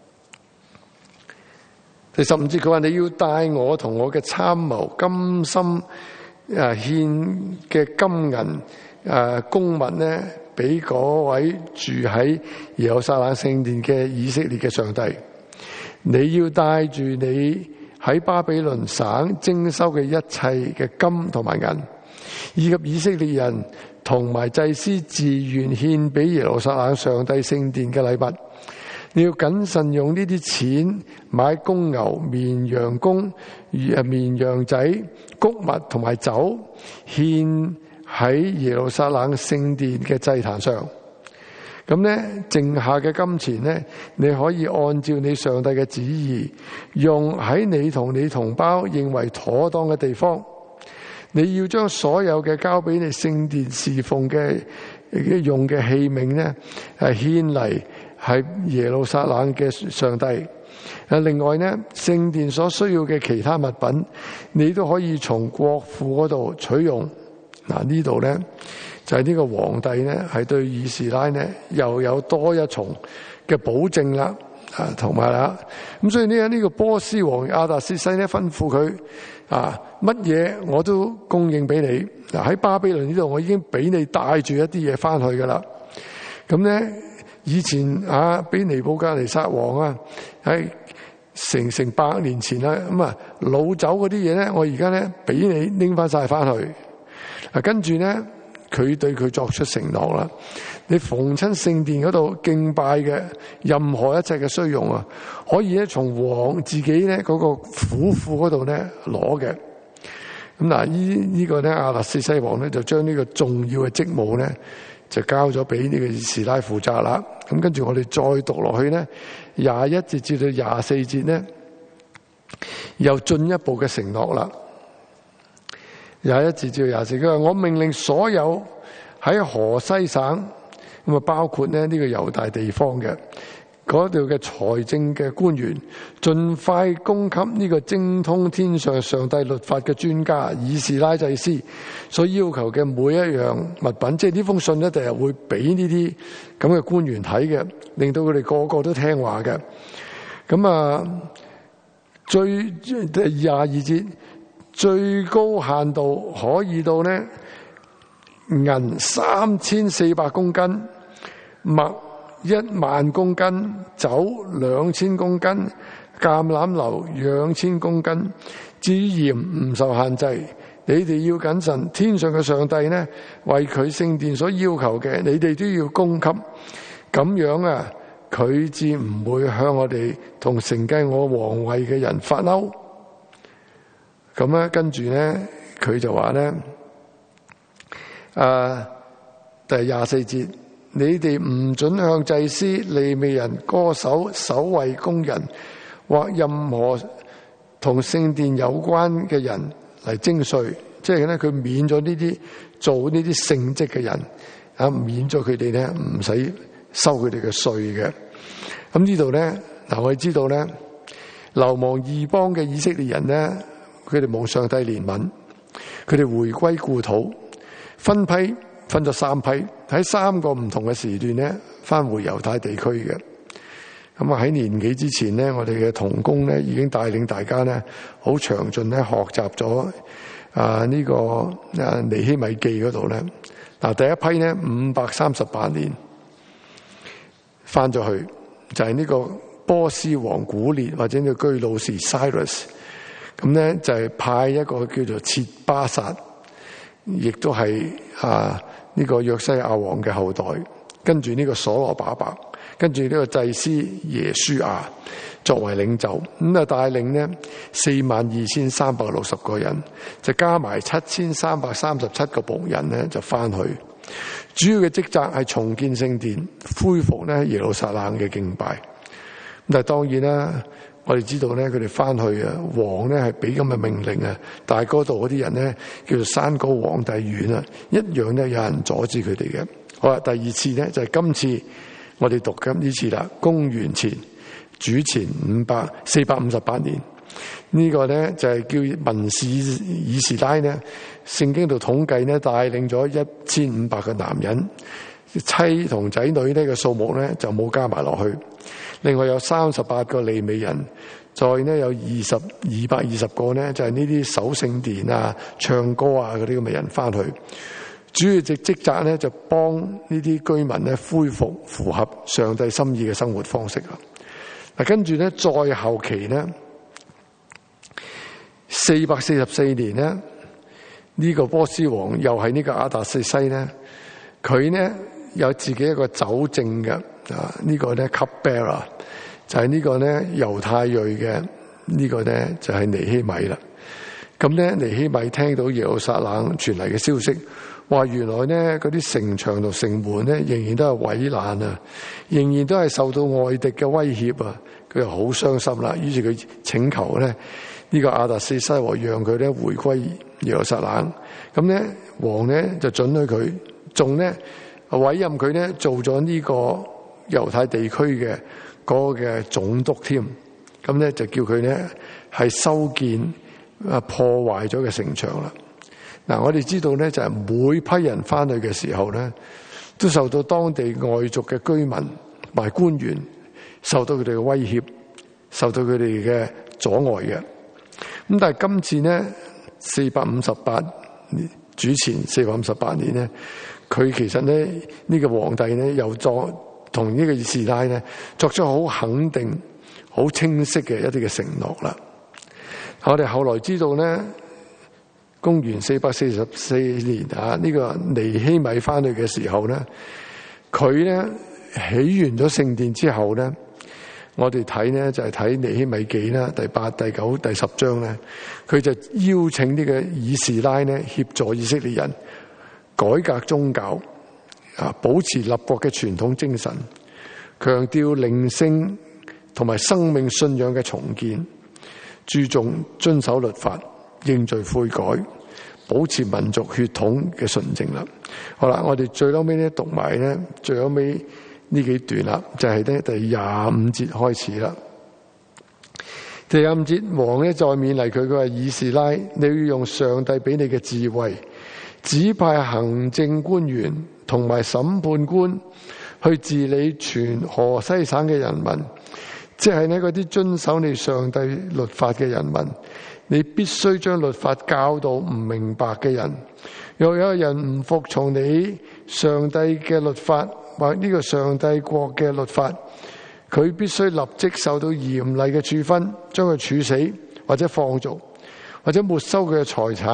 第十五節佢話：你要帶我同我嘅參謀甘心誒獻嘅金銀誒公物咧，俾嗰位住喺耶路撒冷聖殿嘅以色列嘅上帝。你要帶住你喺巴比倫省徵收嘅一切嘅金同埋銀，以及以色列人同埋祭司自願獻俾耶路撒冷上帝聖殿嘅禮物。你要謹慎用呢啲錢買公牛、綿羊公、綿羊仔、穀物同埋酒，獻喺耶路撒冷聖殿嘅祭壇上。咁咧，剩下嘅金錢咧，你可以按照你上帝嘅旨意，用喺你同你同胞認為妥當嘅地方。你要將所有嘅交俾你聖殿侍奉嘅用嘅器皿咧，係獻嚟係耶路撒冷嘅上帝。誒，另外咧，聖殿所需要嘅其他物品，你都可以從國庫嗰度取用。嗱，呢度咧就係呢個皇帝咧係對以斯拉咧又有多一重嘅保證啦，啊，同埋啦，咁所以呢呢個波斯王亞達薛西咧吩咐佢啊，乜嘢我都供應俾你。嗱，喺巴比倫呢度我已經俾你帶住一啲嘢翻去噶啦。咁咧以前啊俾尼布甲尼撒王啊喺成成百年前啦，咁啊擄走嗰啲嘢咧，我而家咧俾你拎翻晒翻去。嗱，跟住咧，佢對佢作出承諾啦。你逢親聖殿嗰度敬拜嘅任何一切嘅需用啊，可以咧從王自己咧嗰個府庫嗰度咧攞嘅。咁嗱，依呢個咧亞達薛西王咧就將呢個重要嘅職務咧就交咗俾呢個以斯拉負責啦。咁跟住我哋再讀落去咧，廿一節至到廿四節咧，又進一步嘅承諾啦。廿一節至到廿四，佢話：我命令所有喺河西省，咁啊包括咧呢個猶大地方嘅嗰度嘅財政嘅官員，盡快供給呢個精通天上上帝律法嘅專家以斯拉祭司所要求嘅每一樣物品。即係呢封信咧，第日會俾呢啲咁嘅官員睇嘅，令到佢哋個個都聽話嘅。咁啊，最廿二節。最高限度可以到呢銀三千四百公斤，麥一萬公斤，酒兩千公斤，橄欖油兩千公斤。至於鹽唔受限制， 你哋要謹慎，天上嘅上帝呢，為佢聖殿所要求嘅，你哋都要供給。咁樣啊，佢至唔會向我哋同承繼我皇位嘅人發嬲。咁咧，跟住咧，佢就話咧，啊，第廿四節，你哋唔准向祭司、利未人、歌手、守衛工人或任何同聖殿有關嘅人嚟徵稅，即係咧，佢免咗呢啲做呢啲聖職嘅人啊，免咗佢哋咧唔使收佢哋嘅稅嘅。咁呢度咧，嗱，我哋知道咧，流亡異邦嘅以色列人咧，佢哋蒙上帝憐憫，佢哋回歸故土，分批分咗三批，喺三個唔同嘅時段咧，翻回猶太地區嘅。咁啊喺年幾之前咧，我哋嘅同工咧已經帶領大家咧好詳盡咧學習咗啊呢個啊尼希米記嗰度咧。嗱，第一批咧五百三十八年翻咗去，就係、是、呢個波斯王古列或者呢個居魯士 Cyrus， 咁咧就係派一個叫做切巴撒，亦都係啊呢個約西亞王嘅後代，跟住呢個所羅巴伯，跟住呢個祭司耶書亞作為領袖，咁啊帶領呢四萬二千三百六十個人，就加埋七千三百三十七個僕人呢就翻去。主要嘅職責係重建聖殿，恢復咧耶路撒冷嘅敬拜。但係當然啦，我哋知道咧，佢哋翻去啊，王咧係俾咁嘅命令啊，但係嗰度嗰啲人咧叫做山高皇帝遠啊，一樣咧有人阻止佢哋嘅。好啦，第二次咧就係、是、今次我哋讀緊呢次啦，公元前主前五百四百五十八年。呢個咧就係叫文士以士拉呢，聖經度統計呢，帶領咗一千五百個男人，妻同仔女呢個數目呢就冇加埋落去。另外有三十八個利未人，再呢有二十二百二十個呢就係呢啲守聖殿啊、唱歌啊嗰啲咁嘅人翻去。主要職職責呢就幫呢啲居民呢恢復符合上帝心意嘅生活方式啊。嗱，跟住呢再後期呢。四百四十四年呢，呢、這個波斯王又係呢個亞達薛西呢，佢呢有自己一個酒政嘅啊，呢、這個呢 cupbearer 就係呢個呢猶太裔嘅呢個呢就係尼希米啦。咁呢尼希米聽到耶路撒冷傳嚟嘅消息，話原來呢嗰啲城牆同城門呢仍然都係毀爛啊，仍然都係受到外敵嘅威脅啊，佢就好傷心啦。於是佢請求呢。呢個亞達薛西王讓佢咧回歸耶路撒冷，咁咧王咧就准許佢，仲咧委任佢咧做咗呢個猶太地區嘅嗰個嘅總督添，咁咧就叫佢咧係修建啊破壞咗嘅城牆啦。嗱，我哋知道咧就係每批人翻去嘅時候咧，都受到當地外族嘅居民同埋官員受到佢哋嘅威脅，受到佢哋嘅阻礙嘅。咁但係今次呢，四百五十八年主前四百五十八年呢，佢其實呢呢、這個皇帝呢又作同呢個以士拉呢作出好肯定、好清晰嘅一啲嘅承諾啦。我哋後來知道呢，公元四百四十四年啊，呢、這個尼希米翻去嘅時候呢，佢呢起完咗聖殿之後呢。我哋睇呢就係睇尼希米記啦，第八、第九、第十章咧，佢就邀請呢個以士拉呢協助以色列人改革宗教，啊，保持立國嘅傳統精神，強調靈性同埋生命信仰嘅重建，注重遵守律法、認罪悔改，保持民族血統嘅純正啦。好啦，我哋最後尾咧讀埋咧，最後尾。呢幾段啦，就係咧第廿五節開始啦。第廿五節，王咧再勉勵佢，佢話以士拉，你要用上帝俾你嘅智慧，指派行政官員同埋審判官去治理全河西省嘅人民，即係呢嗰啲遵守你上帝律法嘅人民。你必須將律法教導唔明白嘅人。若有人唔服從你上帝嘅律法，或呢個上帝國嘅律法，佢必須立即受到嚴厲嘅處分，將佢處死，或者放逐，或者沒收佢嘅財產，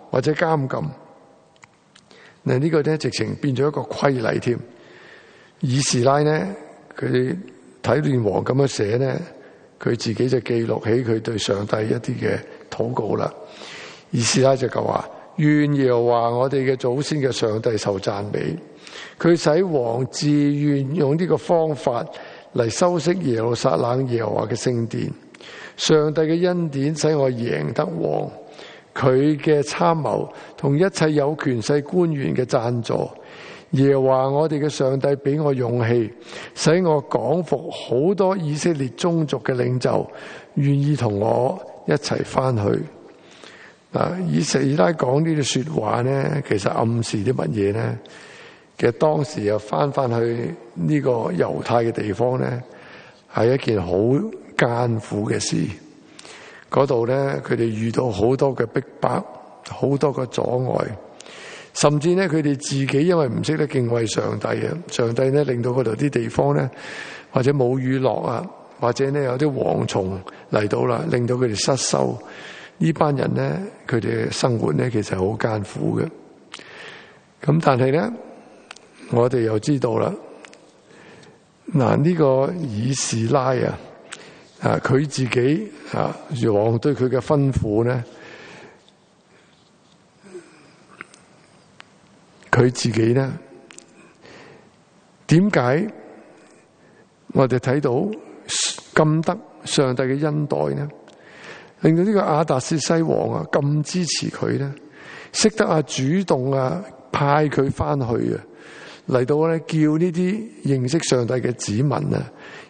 或者監禁。嗱，呢個咧直情變咗一個規例添。以斯拉咧，佢睇見王咁樣寫咧，佢自己就記錄起佢對上帝一啲嘅禱告啦。以斯拉就講話：願耶和華我哋嘅祖先嘅上帝受讚美，佢使王自願用呢個方法嚟修飾耶路撒冷耶和華嘅聖殿。上帝嘅恩典使我贏得王，佢嘅參謀同一切有權勢官員嘅贊助。耶和華我哋嘅上帝俾我勇氣，使我講服好多以色列宗族嘅領袖，願意同我一齊翻去。嗱，以斯拉講呢啲說話咧，其實暗示啲乜嘢咧？其實當時又翻翻去呢個猶太嘅地方咧，係一件好艱苦嘅事。嗰度咧，佢哋遇到好多嘅逼迫，好多嘅阻礙，甚至咧佢哋自己因為唔識得敬畏上帝啊，上帝咧令到嗰度啲地方咧，或者冇雨落啊，或者咧有啲蝗蟲嚟到啦，令到佢哋失收。呢班人咧，佢哋嘅生活咧，其實係好艱苦嘅。咁但係咧，我哋又知道啦，嗱，呢個以斯拉啊，啊佢自己啊，王對佢嘅吩咐咧，佢自己咧，點解我哋睇到咁得上帝嘅恩待呢？令到呢個亞達薛西王啊咁支持佢咧，識得啊主動啊派佢翻去啊，嚟到咧叫呢啲認識上帝嘅子民啊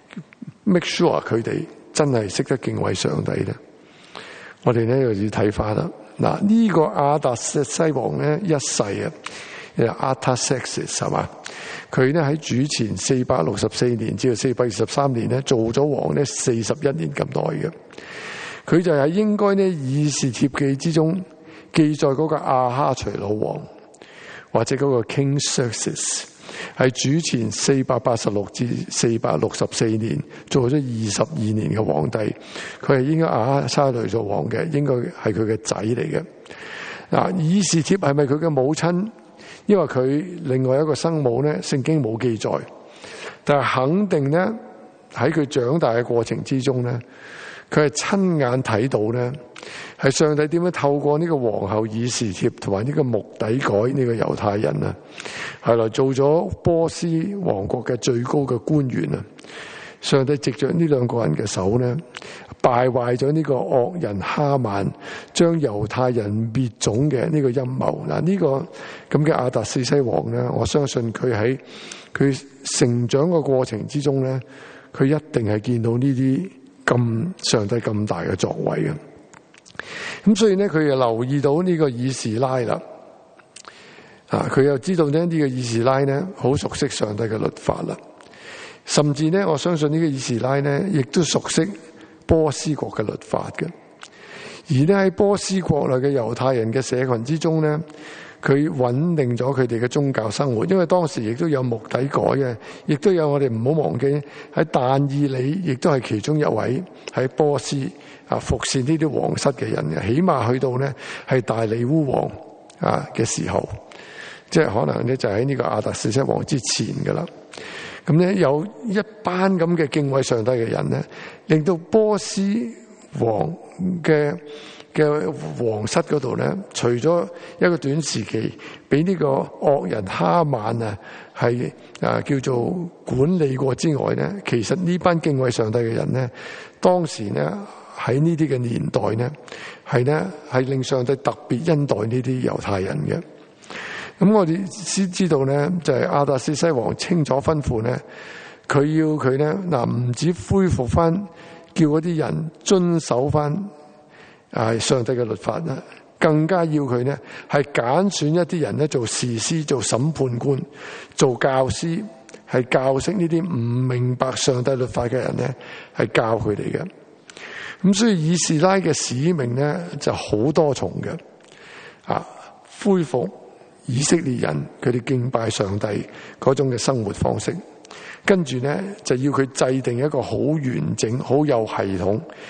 ，make sure 佢哋真係識得敬畏上帝咧。我哋咧又要睇翻啦。嗱，呢個亞達薛西王咧一世啊，亞他塞斯係嘛？佢咧喺主前四百六十四年至到四百二十三年咧做咗王咧四十一年咁耐嘅。佢就係應該呢以士帖記之中記載嗰個亞哈隨魯王，或者嗰個 King Xerxes， 係主前四百八十六至四百六十四年做咗二十二年嘅皇帝。佢係應該亞哈隨魯做王嘅，應該係佢嘅仔嚟嘅。嗱，以士帖係咪佢嘅母親？因為佢另外一個生母咧，聖經冇記載，但係肯定咧喺佢長大嘅過程之中咧。佢係親眼睇到咧，係上帝點樣透過呢個皇后以士帖同埋呢個目底改呢個猶太人啊，係來做咗波斯王國嘅最高嘅官員啊！上帝藉着呢兩個人嘅手咧，敗壞咗呢個惡人哈曼，將猶太人滅種嘅呢個陰謀。嗱，呢個咁嘅亞達薛西王咧，我相信佢喺佢成長嘅過程之中咧，佢一定係見到呢啲。咁上帝咁大嘅作為嘅，咁所以咧佢又留意到呢個以斯拉啦，啊佢又知道咧呢個以斯拉咧好熟悉上帝嘅律法啦，甚至咧我相信呢個以斯拉咧亦都熟悉波斯國嘅律法嘅，而咧喺波斯國內嘅猶太人嘅社群之中咧。佢穩定咗佢哋嘅宗教生活，因為當時亦都有目底改嘅，亦都有我哋唔好忘記喺但以理，亦都係其中一位喺波斯啊服侍呢啲皇室嘅人嘅，起碼去到咧係大利烏王啊嘅時候，即係可能咧就喺呢個亞達薛西王之前噶啦。咁咧有一班咁嘅敬畏上帝嘅人咧，令到波斯王嘅。嘅皇室嗰度咧，除咗一個短時期俾呢個惡人哈曼啊係啊叫做管理過之外咧，其實呢班敬畏上帝嘅人咧，當時咧喺呢啲嘅年代咧，係咧係令上帝特別恩待呢啲猶太人嘅。咁我哋先知道咧，就係亞達薛西王清楚吩咐咧，佢要佢咧嗱唔止恢復翻，叫嗰啲人遵守翻。係上帝嘅律法啦，更加要佢呢係揀選一啲人呢做士師、做審判官、做教師，係教識呢啲唔明白上帝律法嘅人呢係教佢哋嘅。咁所以以斯拉嘅使命呢就好多重嘅，啊，恢復以色列人佢哋敬拜上帝嗰種嘅生活方式，跟住呢就要佢制定一個好完整、好有系統。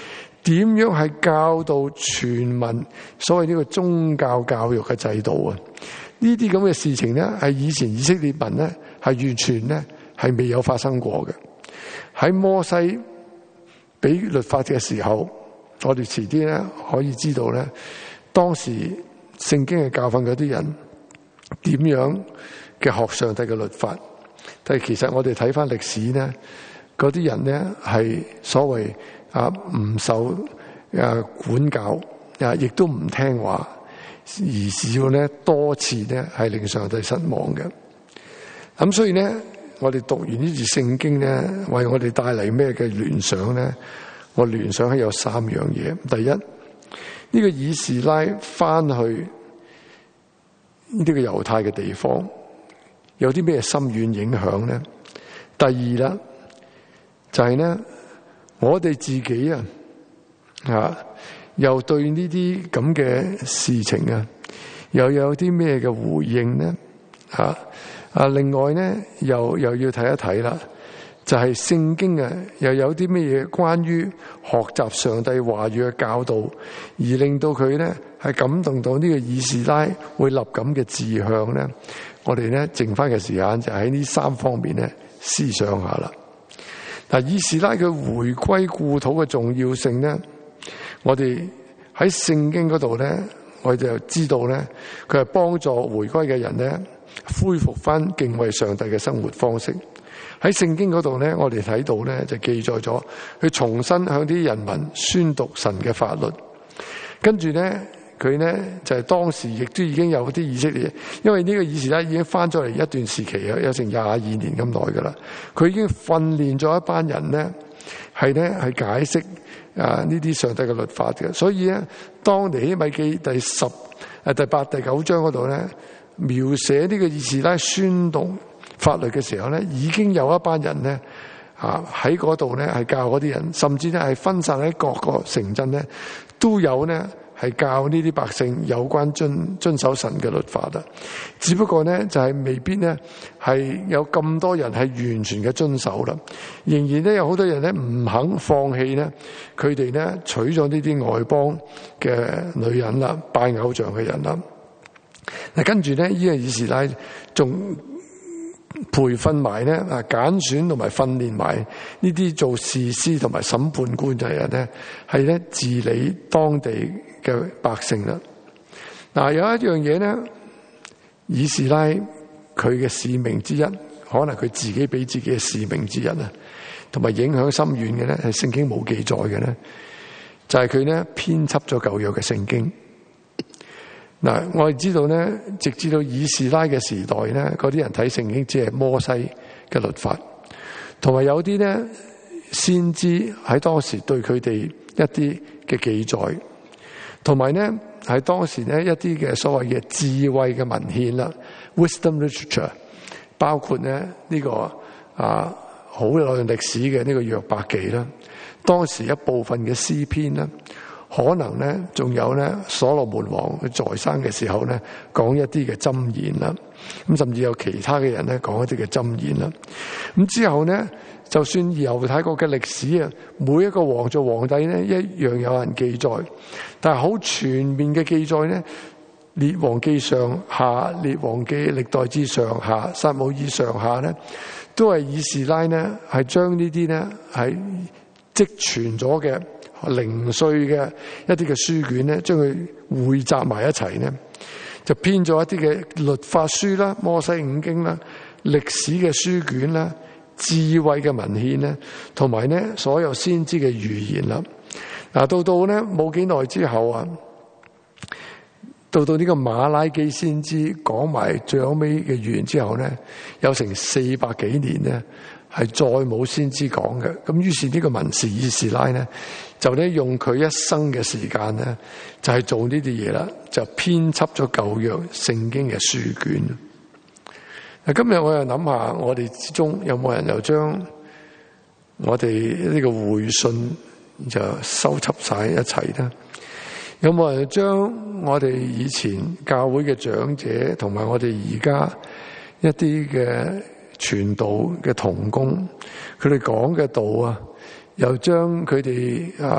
點樣係教導全民所謂呢個宗教教育嘅制度啊？呢啲咁嘅事情咧，係以前以色列民咧係完全咧係未有發生過嘅。喺摩西俾律法嘅時候，我哋遲啲咧可以知道咧，當時聖經係教訓嗰啲人點樣嘅學上帝嘅律法。但係其實我哋睇翻歷史咧，嗰啲人咧係所謂啊唔受啊管教啊，亦都唔聽話，而是要咧多次咧係令上帝失望嘅。咁所以咧，我哋讀完呢節聖經咧，為我哋帶嚟咩嘅聯想咧？我聯想係有三樣嘢。第一，呢、這個以斯拉翻去呢個猶太嘅地方，有啲咩深遠影響咧？第二啦，就係、是、咧，我哋自己啊，啊，又對呢啲咁嘅事情啊，又有啲咩嘅回應咧？啊啊，另外咧，又又要睇一睇啦。就係聖經啊，又有啲咩嘢關於學習上帝話語嘅教導，而令到佢咧係感動到呢個以斯拉會立咁嘅志向咧。我哋咧剩翻嘅時間就喺呢三方面咧思想下啦。嗱，以斯拉嘅回歸故土嘅重要性咧，我哋喺聖經嗰度咧，我哋就知道咧，佢係幫助回歸嘅人咧恢復翻敬畏上帝嘅生活方式。喺聖經嗰度咧，我哋睇到咧就記載咗，佢重新向啲人民宣讀神嘅法律。跟住咧，佢咧就係、是、當時亦都已經有啲以色列，因為呢個以斯拉已經翻咗嚟一段時期啊，有成廿二年咁耐噶啦。佢已經訓練咗一班人咧，係咧係解釋啊呢啲上帝嘅律法嘅。所以咧，當尼希米記第十、誒第八、第九章嗰度咧，描寫呢個以斯拉宣讀法律嘅時候咧，已經有一班人咧啊喺嗰度咧係教嗰啲人，甚至咧係分散喺各個城鎮咧都有咧係教呢啲百姓有關遵遵守神嘅律法啦。只不過咧就係、是、未必咧係有咁多人係完全嘅遵守啦，仍然咧有好多人咧唔肯放棄咧佢哋咧娶咗呢啲外邦嘅女人啦，拜偶像嘅人啦。嗱，跟住咧呢個以斯拉仲培訓埋咧啊，揀選同埋訓練埋呢啲做士師同埋審判官嘅人咧，係咧治理當地嘅百姓啦。嗱，有一樣嘢咧，以斯拉佢嘅使命之一，可能佢自己俾自己嘅使命之一啊，同埋影響深遠嘅咧，係聖經冇記載嘅咧，就係佢咧編輯咗舊約嘅聖經。嗱，我哋知道咧，直至到以斯拉嘅時代咧，嗰啲人睇聖經只係摩西嘅律法，同埋有啲咧先知喺當時對佢哋一啲嘅記載，同埋咧喺當時咧一啲嘅所謂嘅智慧嘅文獻啦 ，wisdom literature， 包括咧呢、這個啊好耐歷史嘅呢個約伯記啦，當時一部分嘅詩篇啦。可能咧，仲有咧，所羅門王佢在生嘅時候咧，講一啲嘅箴言啦。咁甚至有其他嘅人咧，講一啲嘅箴言啦。咁之後咧，就算猶太國嘅歷史啊，每一個王做皇帝咧，一樣有人記載。但係好全面嘅記載咧，列王記上下、列王記歷代志上下、撒母耳上下咧，都係以斯拉咧，係將呢啲咧係積存咗嘅。零碎嘅一啲嘅書卷咧，將佢匯集埋一齊咧，就編咗一啲嘅律法書啦、摩西五經啦、歷史嘅書卷啦、智慧嘅文獻咧，同埋咧所有先知嘅預言啦。嗱，到到咧冇幾耐之後啊，到到呢個馬拉基先知講埋最後尾嘅預言之後咧，有成四百幾年咧。係再冇先知講嘅，咁於是呢個文士以斯拉咧，就咧用佢一生嘅時間咧，就係、是、做呢啲嘢啦，就編輯咗舊約聖經嘅書卷。嗱，今日我又諗下，我哋之中有冇人又將我哋呢個回信就收輯晒一齊咧？有冇人將我哋以前教會嘅長者同埋我哋而家一啲嘅傳道嘅同工，佢哋講嘅道啊，又將佢哋啊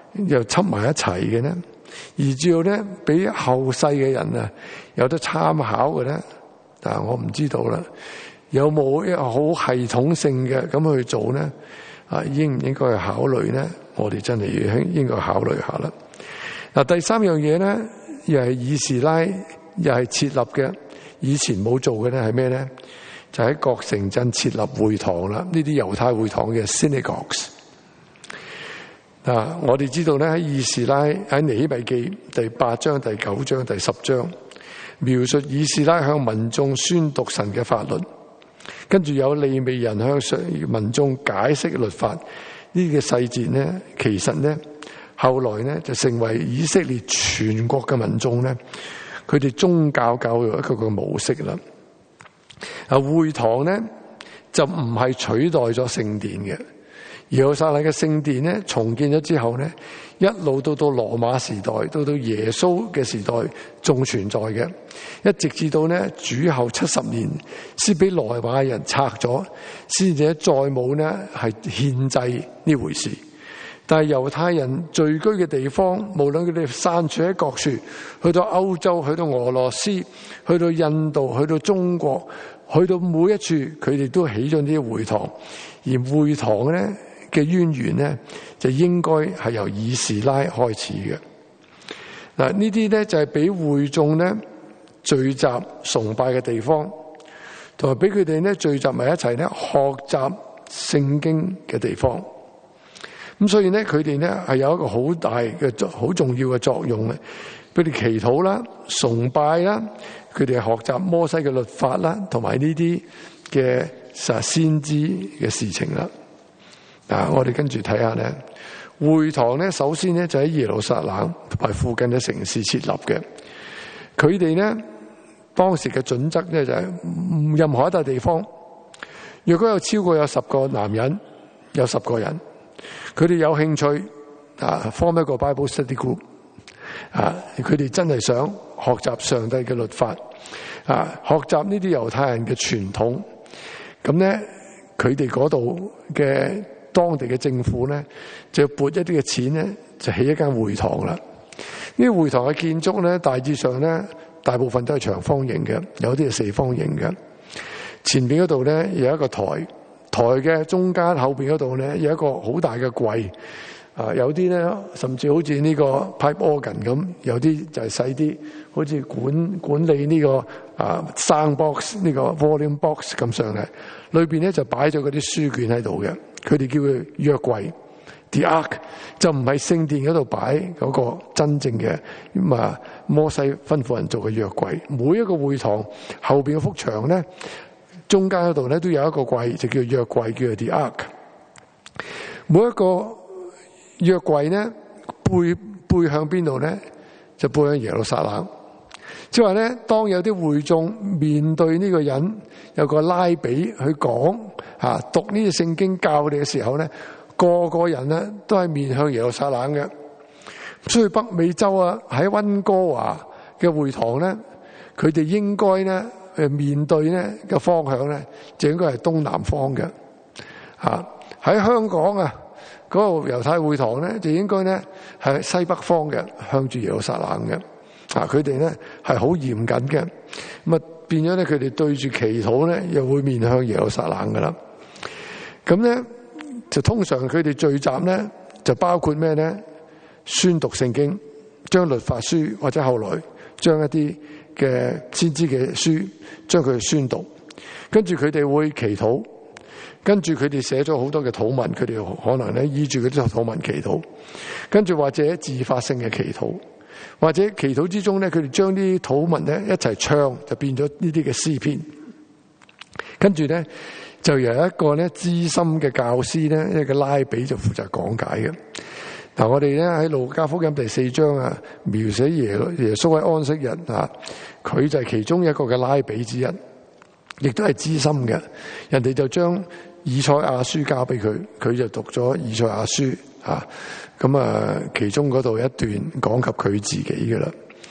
又輯埋一齊嘅呢？而至到咧俾後世嘅人啊有得參考嘅咧，但係我唔知道啦。有冇一個好系統性嘅咁去做咧？啊，應唔應該去考慮咧？我哋真係要應該考慮下啦。嗱，第三樣嘢咧，又係以士拉又係設立嘅，以前冇做嘅咧係咩咧？就喺各城鎮設立會堂啦。呢啲猶太會堂嘅 synagogues。嗱，我哋知道咧喺以士拉喺尼希米記第八章、第九章、第十章描述以士拉向民眾宣讀神嘅法律，跟住有利未人向民眾解釋律法。呢啲嘅細節咧，其實咧後來咧就成為以色列全國嘅民眾咧，佢哋宗教教育一個嘅模式啦。啊，會堂咧就唔係取代咗聖殿嘅。耶路撒冷嘅聖殿咧重建咗之後咧，一路到到羅馬時代，到到耶穌嘅時代仲存在嘅，一直至到咧主後七十年先俾羅馬人拆咗，先至再冇咧係獻祭呢回事。但係猶太人聚居嘅地方，無論佢哋散處喺各處，去到歐洲，去到俄羅斯，去到印度，去到中國，去到每一處，佢哋都起咗呢啲會堂。而會堂咧嘅淵源咧，就應該係由以士拉開始嘅。嗱，呢啲咧就係俾會眾咧聚集崇拜嘅地方，同埋俾佢哋咧聚集埋一齊咧學習聖經嘅地方。咁所以咧，佢哋咧係有一個好大嘅、好重要嘅作用嘅，俾佢哋祈禱啦、崇拜啦，佢哋學習摩西嘅律法啦，同埋呢啲嘅實先知嘅事情啦。嗱，我哋跟住睇下咧，會堂咧首先咧就喺耶路撒冷同埋附近嘅城市設立嘅。佢哋咧當時嘅準則咧就係任何一笪地方，如果有超過有十個男人，有十個人，佢哋有興趣啊 form 一個 Bible study group 啊，佢哋真係想學習上帝嘅律法啊，學習呢啲猶太人嘅傳統。咁咧，佢哋嗰度嘅當地嘅政府咧，就要撥一啲嘅錢咧，就起一間會堂啦。呢個會堂嘅建築咧，大致上咧，大部分都係長方形嘅，有啲係四方形嘅。前邊嗰度咧有一個台，台嘅中間後邊嗰度咧有一個好大嘅櫃。啊，有啲咧甚至好似呢個 pipe organ 咁，有啲就係細啲，好似管管理呢個啊 sound box 呢個 volume box 咁上嚟。裏邊咧就擺咗嗰啲書卷喺度嘅，佢哋叫佢約櫃 the ark， 就唔係聖殿嗰度擺嗰個真正嘅咁啊摩西吩咐人做嘅約櫃。每一個會堂後邊嗰幅牆咧，中間嗰度咧都有一個櫃，就叫約櫃，叫做 the ark。每一個約櫃咧背背向邊度咧？就背向耶路撒冷。即係話咧，當有啲會眾面對呢個人有個拉比去講吓讀呢啲聖經教你嘅時候咧，個個人咧都係面向耶路撒冷嘅。所以北美洲啊，喺溫哥華嘅會堂咧，佢哋應該咧誒面對咧嘅方向咧，就應該係東南方嘅。吓喺香港啊，嗰個猶太會堂咧，就應該咧係西北方嘅，向住耶路撒冷嘅。啊，佢哋咧係好嚴謹嘅，咁啊變咗咧，佢哋對住祈禱咧，又會面向耶路撒冷噶啦。咁咧就通常佢哋聚集咧，就包括咩咧？宣讀聖經，將律法書或者後來將一啲嘅先知嘅書，將佢宣讀，跟住佢哋會祈禱。跟住佢哋寫咗好多嘅禱文，佢哋可能咧依住嗰啲禱文祈禱，跟住或者自發性嘅祈禱，或者祈禱之中咧，佢哋將啲禱文咧一齊唱，就變咗呢啲嘅詩篇。跟住咧就由一個咧資深嘅教師咧，一個拉比就負責講解嘅。嗱，我哋咧喺路加福音第四章啊，描寫耶耶穌喺安息日啊，佢就係其中一個嘅拉比之一，亦都係資深嘅。人哋就將以賽亞書交俾佢，佢就讀咗以賽亞書啊。咁啊，其中嗰度一段講及佢自己嘅啦。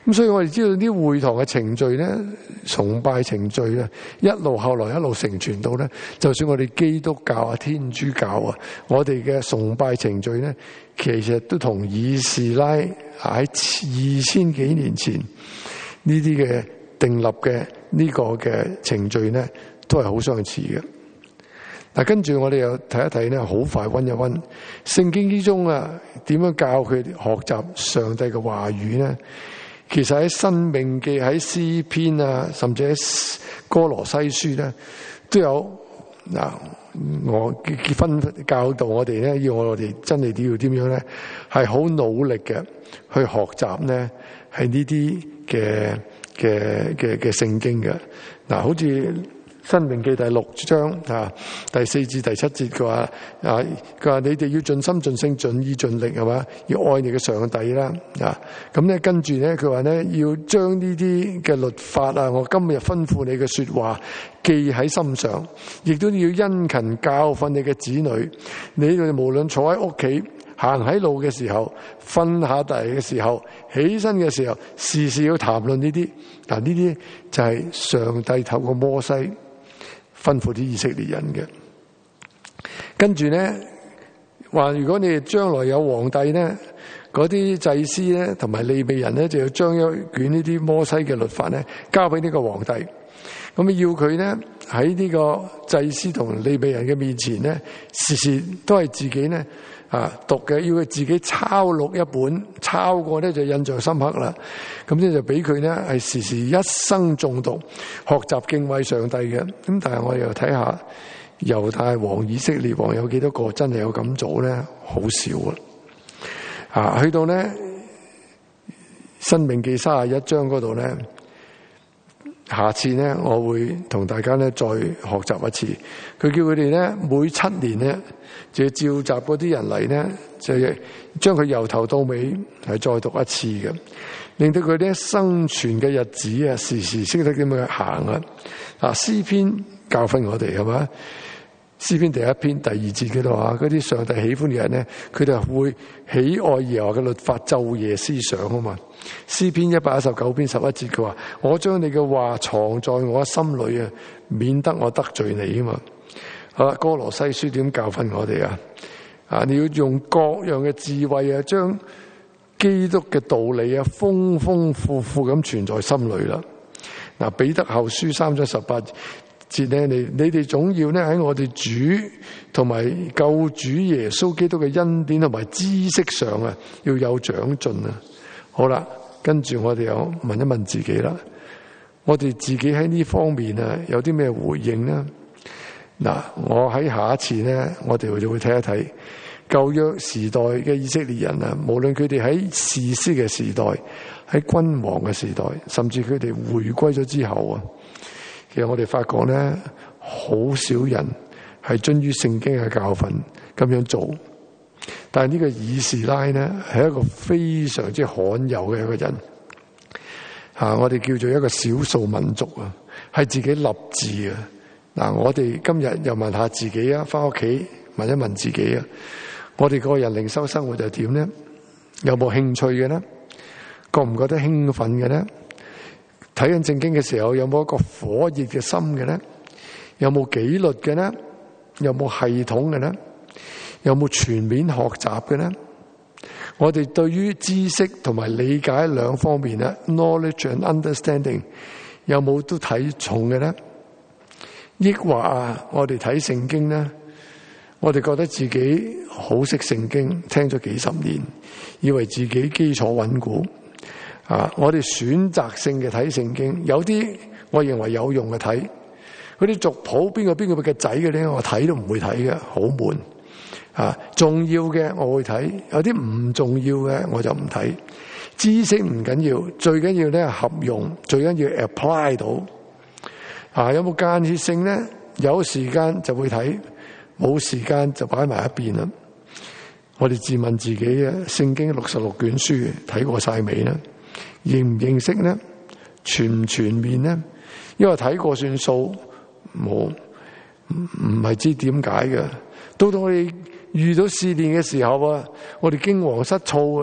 咁所以我哋知道啲會堂嘅程序咧，崇拜程序咧，一路後來一路成傳到咧，就算我哋基督教啊、天主教啊，我哋嘅崇拜程序咧，其實都同以斯拉喺二千幾年前呢啲嘅訂立嘅呢個嘅程序咧，都係好相似嘅。嗱，跟住我哋又睇一睇咧，好快溫一溫聖經之中啊，點樣教佢學習上帝嘅話語咧？其實喺申命記、喺詩篇啊，甚至喺歌羅西書咧，都有嗱，我結婚教導我哋咧，要我哋真係都要點樣咧？係好努力嘅去學習咧，係呢啲嘅嘅嘅嘅聖經嘅嗱，好似申命記第六章啊，第四至第七節嘅話啊，佢話你哋要盡心盡性盡意盡力係嘛，要愛你嘅上帝啦啊，咁咧跟住咧佢話咧要將呢啲嘅律法啊，我今日吩咐你嘅說話記喺心上，亦都要殷勤教訓你嘅子女。你哋無論坐喺屋企、行喺路嘅時候、瞓下地嘅時候、起身嘅時候，時時要談論呢啲。嗱，呢啲就係上帝透過摩西吩咐啲以色列人嘅。跟住咧話，如果你哋將來有皇帝咧，嗰啲祭司咧同埋利未人咧，就要將一卷呢啲摩西嘅律法咧交俾呢個皇帝。咁啊要佢咧喺呢個祭司同利未人嘅面前咧，時時都係自己咧啊讀嘅，要佢自己抄錄一本，抄過咧就印象深刻啦。咁咧就俾佢咧係時時一生誦讀，學習敬畏上帝嘅。咁但係我又睇下猶大王、以色列王有幾多個真係有咁做咧？好少啊！啊，去到咧申命記三十一章嗰度咧。下次咧，我會同大家咧再學習一次。佢叫佢哋咧每七年咧就要召集嗰啲人嚟咧，就將佢由頭到尾係再讀一次嘅，令到佢哋生存嘅日子啊，時時識得點樣行啊！啊，詩篇教訓我哋係嘛？詩篇第一篇第二節嗰度話，嗰啲上帝喜歡嘅人咧，佢哋會喜愛耶和華嘅律法，晝夜思想啊嘛。詩篇一百一十九篇十一節佢話：我將你嘅話藏在我心裏啊，免得我得罪你啊嘛。好啦，歌羅西書點教訓我哋啊？啊，你要用各樣嘅智慧啊，將基督嘅道理啊，豐豐富富咁存在心裏啦。嗱，彼得後書三章十八節咧，你你哋總要咧喺我哋主同埋救主耶穌基督嘅恩典同埋知識上啊，要有長進啊。好啦，跟住我哋又問一問自己啦，我哋自己喺呢方面啊有啲咩回應呢？嗱，我喺下一次呢，我哋就會睇一睇舊約時代嘅以色列人啊，無論佢哋喺士師嘅時代，喺君王嘅時代，甚至佢哋回歸咗之後啊，其實我哋發覺咧，好少人係遵於聖經嘅教訓咁樣做。但係呢個以斯拉咧，係一個非常之罕有嘅一個人，啊，我哋叫做一個少數民族啊，係自己立志啊。嗱，我哋今日又問下自己啊，翻屋企問一問自己啊，我哋個人靈修生活就點咧？有冇興趣嘅咧？覺唔覺得興奮嘅咧？睇緊聖經嘅時候，有冇一個火熱嘅心嘅咧？有冇紀律嘅咧？有冇系統嘅咧？有冇全面學習嘅咧？我哋對於知識同埋理解兩方面咧 ，knowledge and understanding， 有冇都睇重嘅咧？抑或啊，我哋睇聖經咧，我哋覺得自己好識聖經，聽咗幾十年，以為自己基礎穩固啊！我哋選擇性嘅睇聖經，有啲我認為有用嘅睇，嗰啲族譜邊個邊個嘅仔嘅咧，我睇都唔會睇嘅，好悶啊！重要嘅我會睇，有啲唔重要嘅我就唔睇。知識唔緊要，最緊要咧合用，最緊要 apply 到啊！有冇間歇性咧？有時間就會睇，冇時間就擺埋一邊啦。我哋自問自己啊，聖經六十六卷書睇過晒未呢？認唔認識呢？全唔全面呢？因為睇過算數，冇唔唔係知點解嘅。到到我哋遇到試煉嘅時候啊，我哋驚惶失措啊，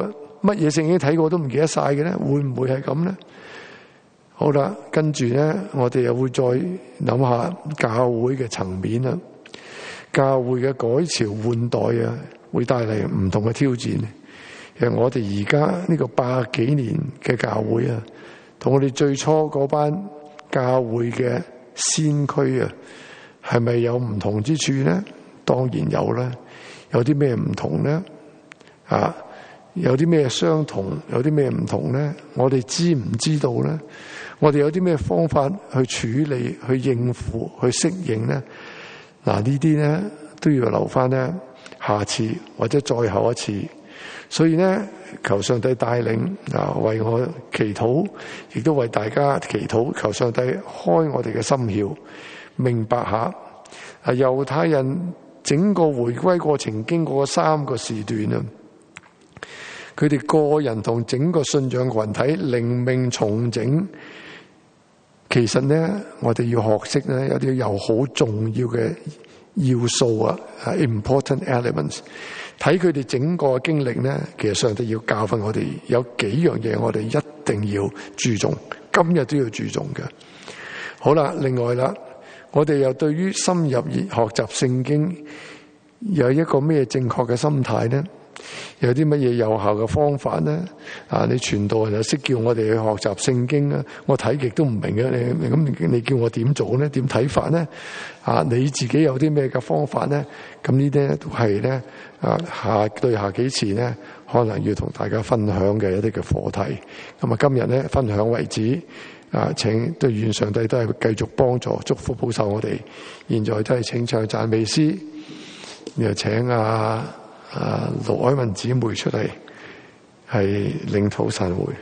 乜嘢聖經睇過都唔記得晒嘅咧？會唔會係咁咧？好啦，跟住咧，我哋又會再諗下教會嘅層面啦。教會嘅改朝換代啊，會帶嚟唔同嘅挑戰。其實我哋而家呢個百幾年嘅教會啊，同我哋最初嗰班教會嘅先驅啊，係咪有唔同之處咧？當然有啦。有啲咩唔同咧？啊，有啲咩相同，有啲咩唔同咧？我哋知唔知道咧？我哋有啲咩方法去處理、去應付、去適應咧？嗱，呢啲咧都要留翻咧下次或者再後一次。所以咧，求上帝帶領啊，為我祈禱，亦都為大家祈禱，求上帝開我哋嘅心竅，明白下啊，猶太人整個回歸過程經過三個時段啊，佢哋個人同整個信仰群體靈命重整。其實咧，我哋要學識咧，有啲有好重要嘅要素啊 ，important elements。睇佢哋整個經歷咧，其實上帝要教訓我哋有幾樣嘢，我哋一定要注重，今日都要注重嘅。好啦，另外啦，我哋又對於深入學習聖經有一個咩正確嘅心態咧？有啲乜嘢有效嘅方法咧？啊，你傳道人又識叫我哋去學習聖經啊？我睇極都唔明嘅，你咁你叫我點做咧？點睇法咧？啊，你自己有啲咩嘅方法咧？咁呢啲都係咧啊，下對下幾次咧，可能要同大家分享嘅一啲嘅課題。咁啊，今日咧分享為止。啊，請對願上帝都係繼續幫助、祝福、保守我哋。現在都係請唱讚美詩，然後請啊。啊，盧愛文姊妹出嚟係領禱散會。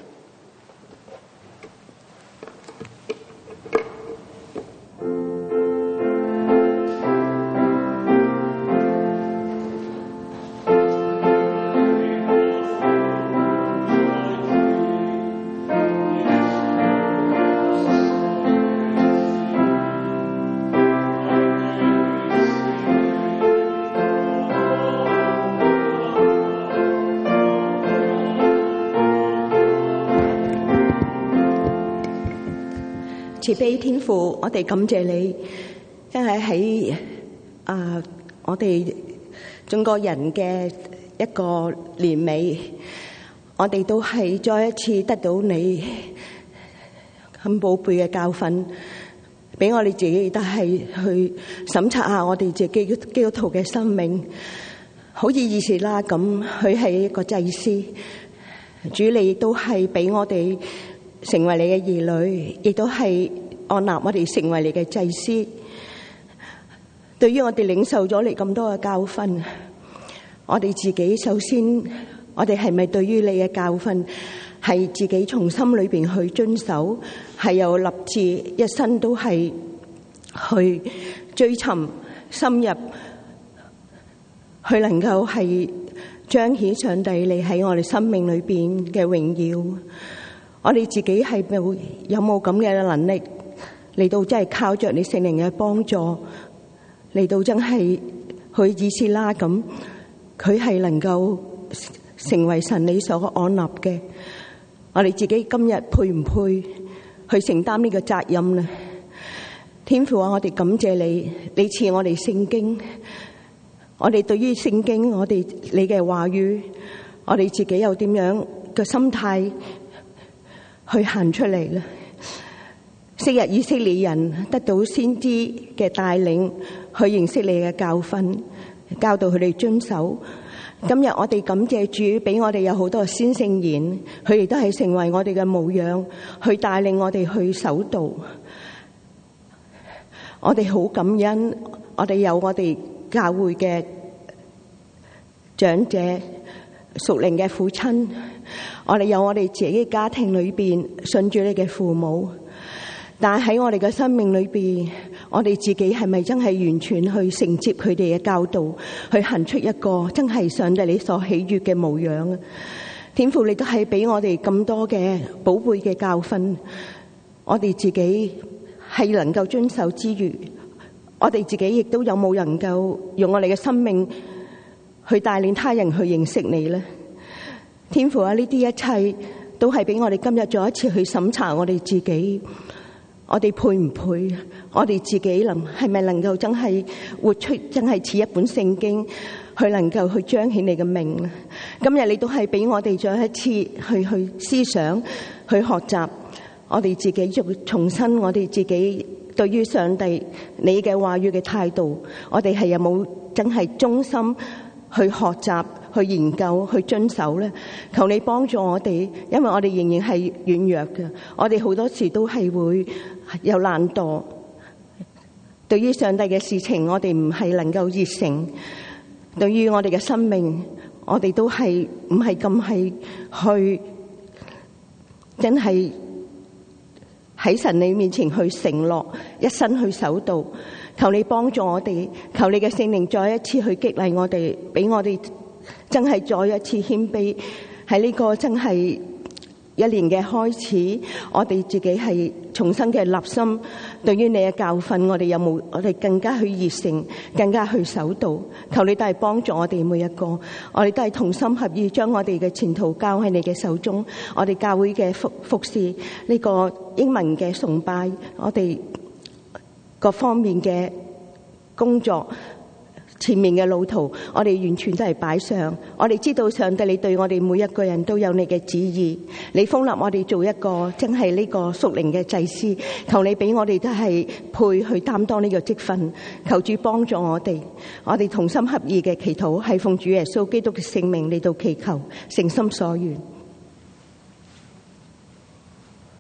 慈悲天父，我哋感謝你，因為喺啊，我哋中國人嘅一個年尾，我哋都係再一次得到你咁寶貝嘅教訓，俾我哋自己都係去審查下我哋自己基督徒嘅生命。好似以斯拉咁，佢係一個祭司，主你亦都係俾我哋成為你嘅兒女，亦都係按立我哋成為你嘅祭司。對於我哋領受咗你咁多嘅教訓，我哋自己首先，我哋係咪對於你嘅教訓係自己從心裏邊去遵守，係有立志一生都係去追尋深入，去能夠係彰顯上帝你喺我哋生命裏邊嘅榮耀。我哋自己係冇有冇咁嘅能力嚟到真係靠着你聖靈嘅幫助嚟到真係去以斯拉咁，佢係能夠成為神你所按立嘅。我哋自己今日配唔配去承擔呢個責任呢？天父啊，我哋感謝你，你賜我哋聖經，我哋對於聖經，我哋你嘅話語，我哋自己有點樣嘅心態去行出嚟咧？昔日以色列人得到先知嘅帶領，去認識你嘅教訓，教導佢哋遵守。今日我哋感謝主，俾我哋有好多先聖言，佢哋都係成為我哋嘅模樣，去帶領我哋去守道。我哋好感恩，我哋有我哋教會嘅長者、屬靈嘅父親，我哋有我哋自己家庭裏邊信主你嘅父母。但係喺我哋嘅生命裏邊，我哋自己係咪真係完全去承接佢哋嘅教導，去行出一個真係上帝你所喜悅嘅模樣啊？天父，你都係俾我哋咁多嘅寶貝嘅教訓，我哋自己係能夠遵守之餘，我哋自己亦都有冇能夠用我哋嘅生命去帶領他人去認識你呢？ 天父啊，呢啲一切都係俾我哋今日再一次去審查我哋自己，我哋配唔配？我哋自己能係咪能夠真係活出真係似一本聖經，去能夠去彰顯你嘅名咧？今日你都係俾我哋再一次去去思想、去學習我哋自己，要重新我哋自己對於上帝你嘅話語嘅態度，我哋係有冇真係忠心去學習、去研究、去遵守咧？求你幫助我哋，因為我哋仍然係軟弱嘅，我哋好多時都係會有懶惰。對於上帝嘅事情，我哋唔係能夠熱誠；對於我哋嘅生命，我哋都係唔係咁係去真係喺神你面前去承諾，一生去守道。求你幫助我哋，求你嘅聖靈再一次去激勵我哋，俾我哋真係再一次謙卑。喺呢個真係一年嘅開始，我哋自己係重新嘅立心，對於你嘅教訓，我哋有冇我哋更加去熱誠，更加去守道。求你都係幫助我哋每一個，我哋都係同心合意，將我哋嘅前途交喺你嘅手中。我哋教會嘅服服侍，呢個英文嘅崇拜，我哋各方面嘅工作，前面嘅路途，我哋完全都係擺上。我哋知道上帝你對我哋每一個人都有你嘅旨意，你封立我哋做一個真係呢個屬靈嘅祭司。求你俾我哋都係配去擔當呢個職分。求主幫助我哋，我哋同心合意嘅祈禱係奉主耶穌基督嘅聖名嚟到祈求，誠心所願。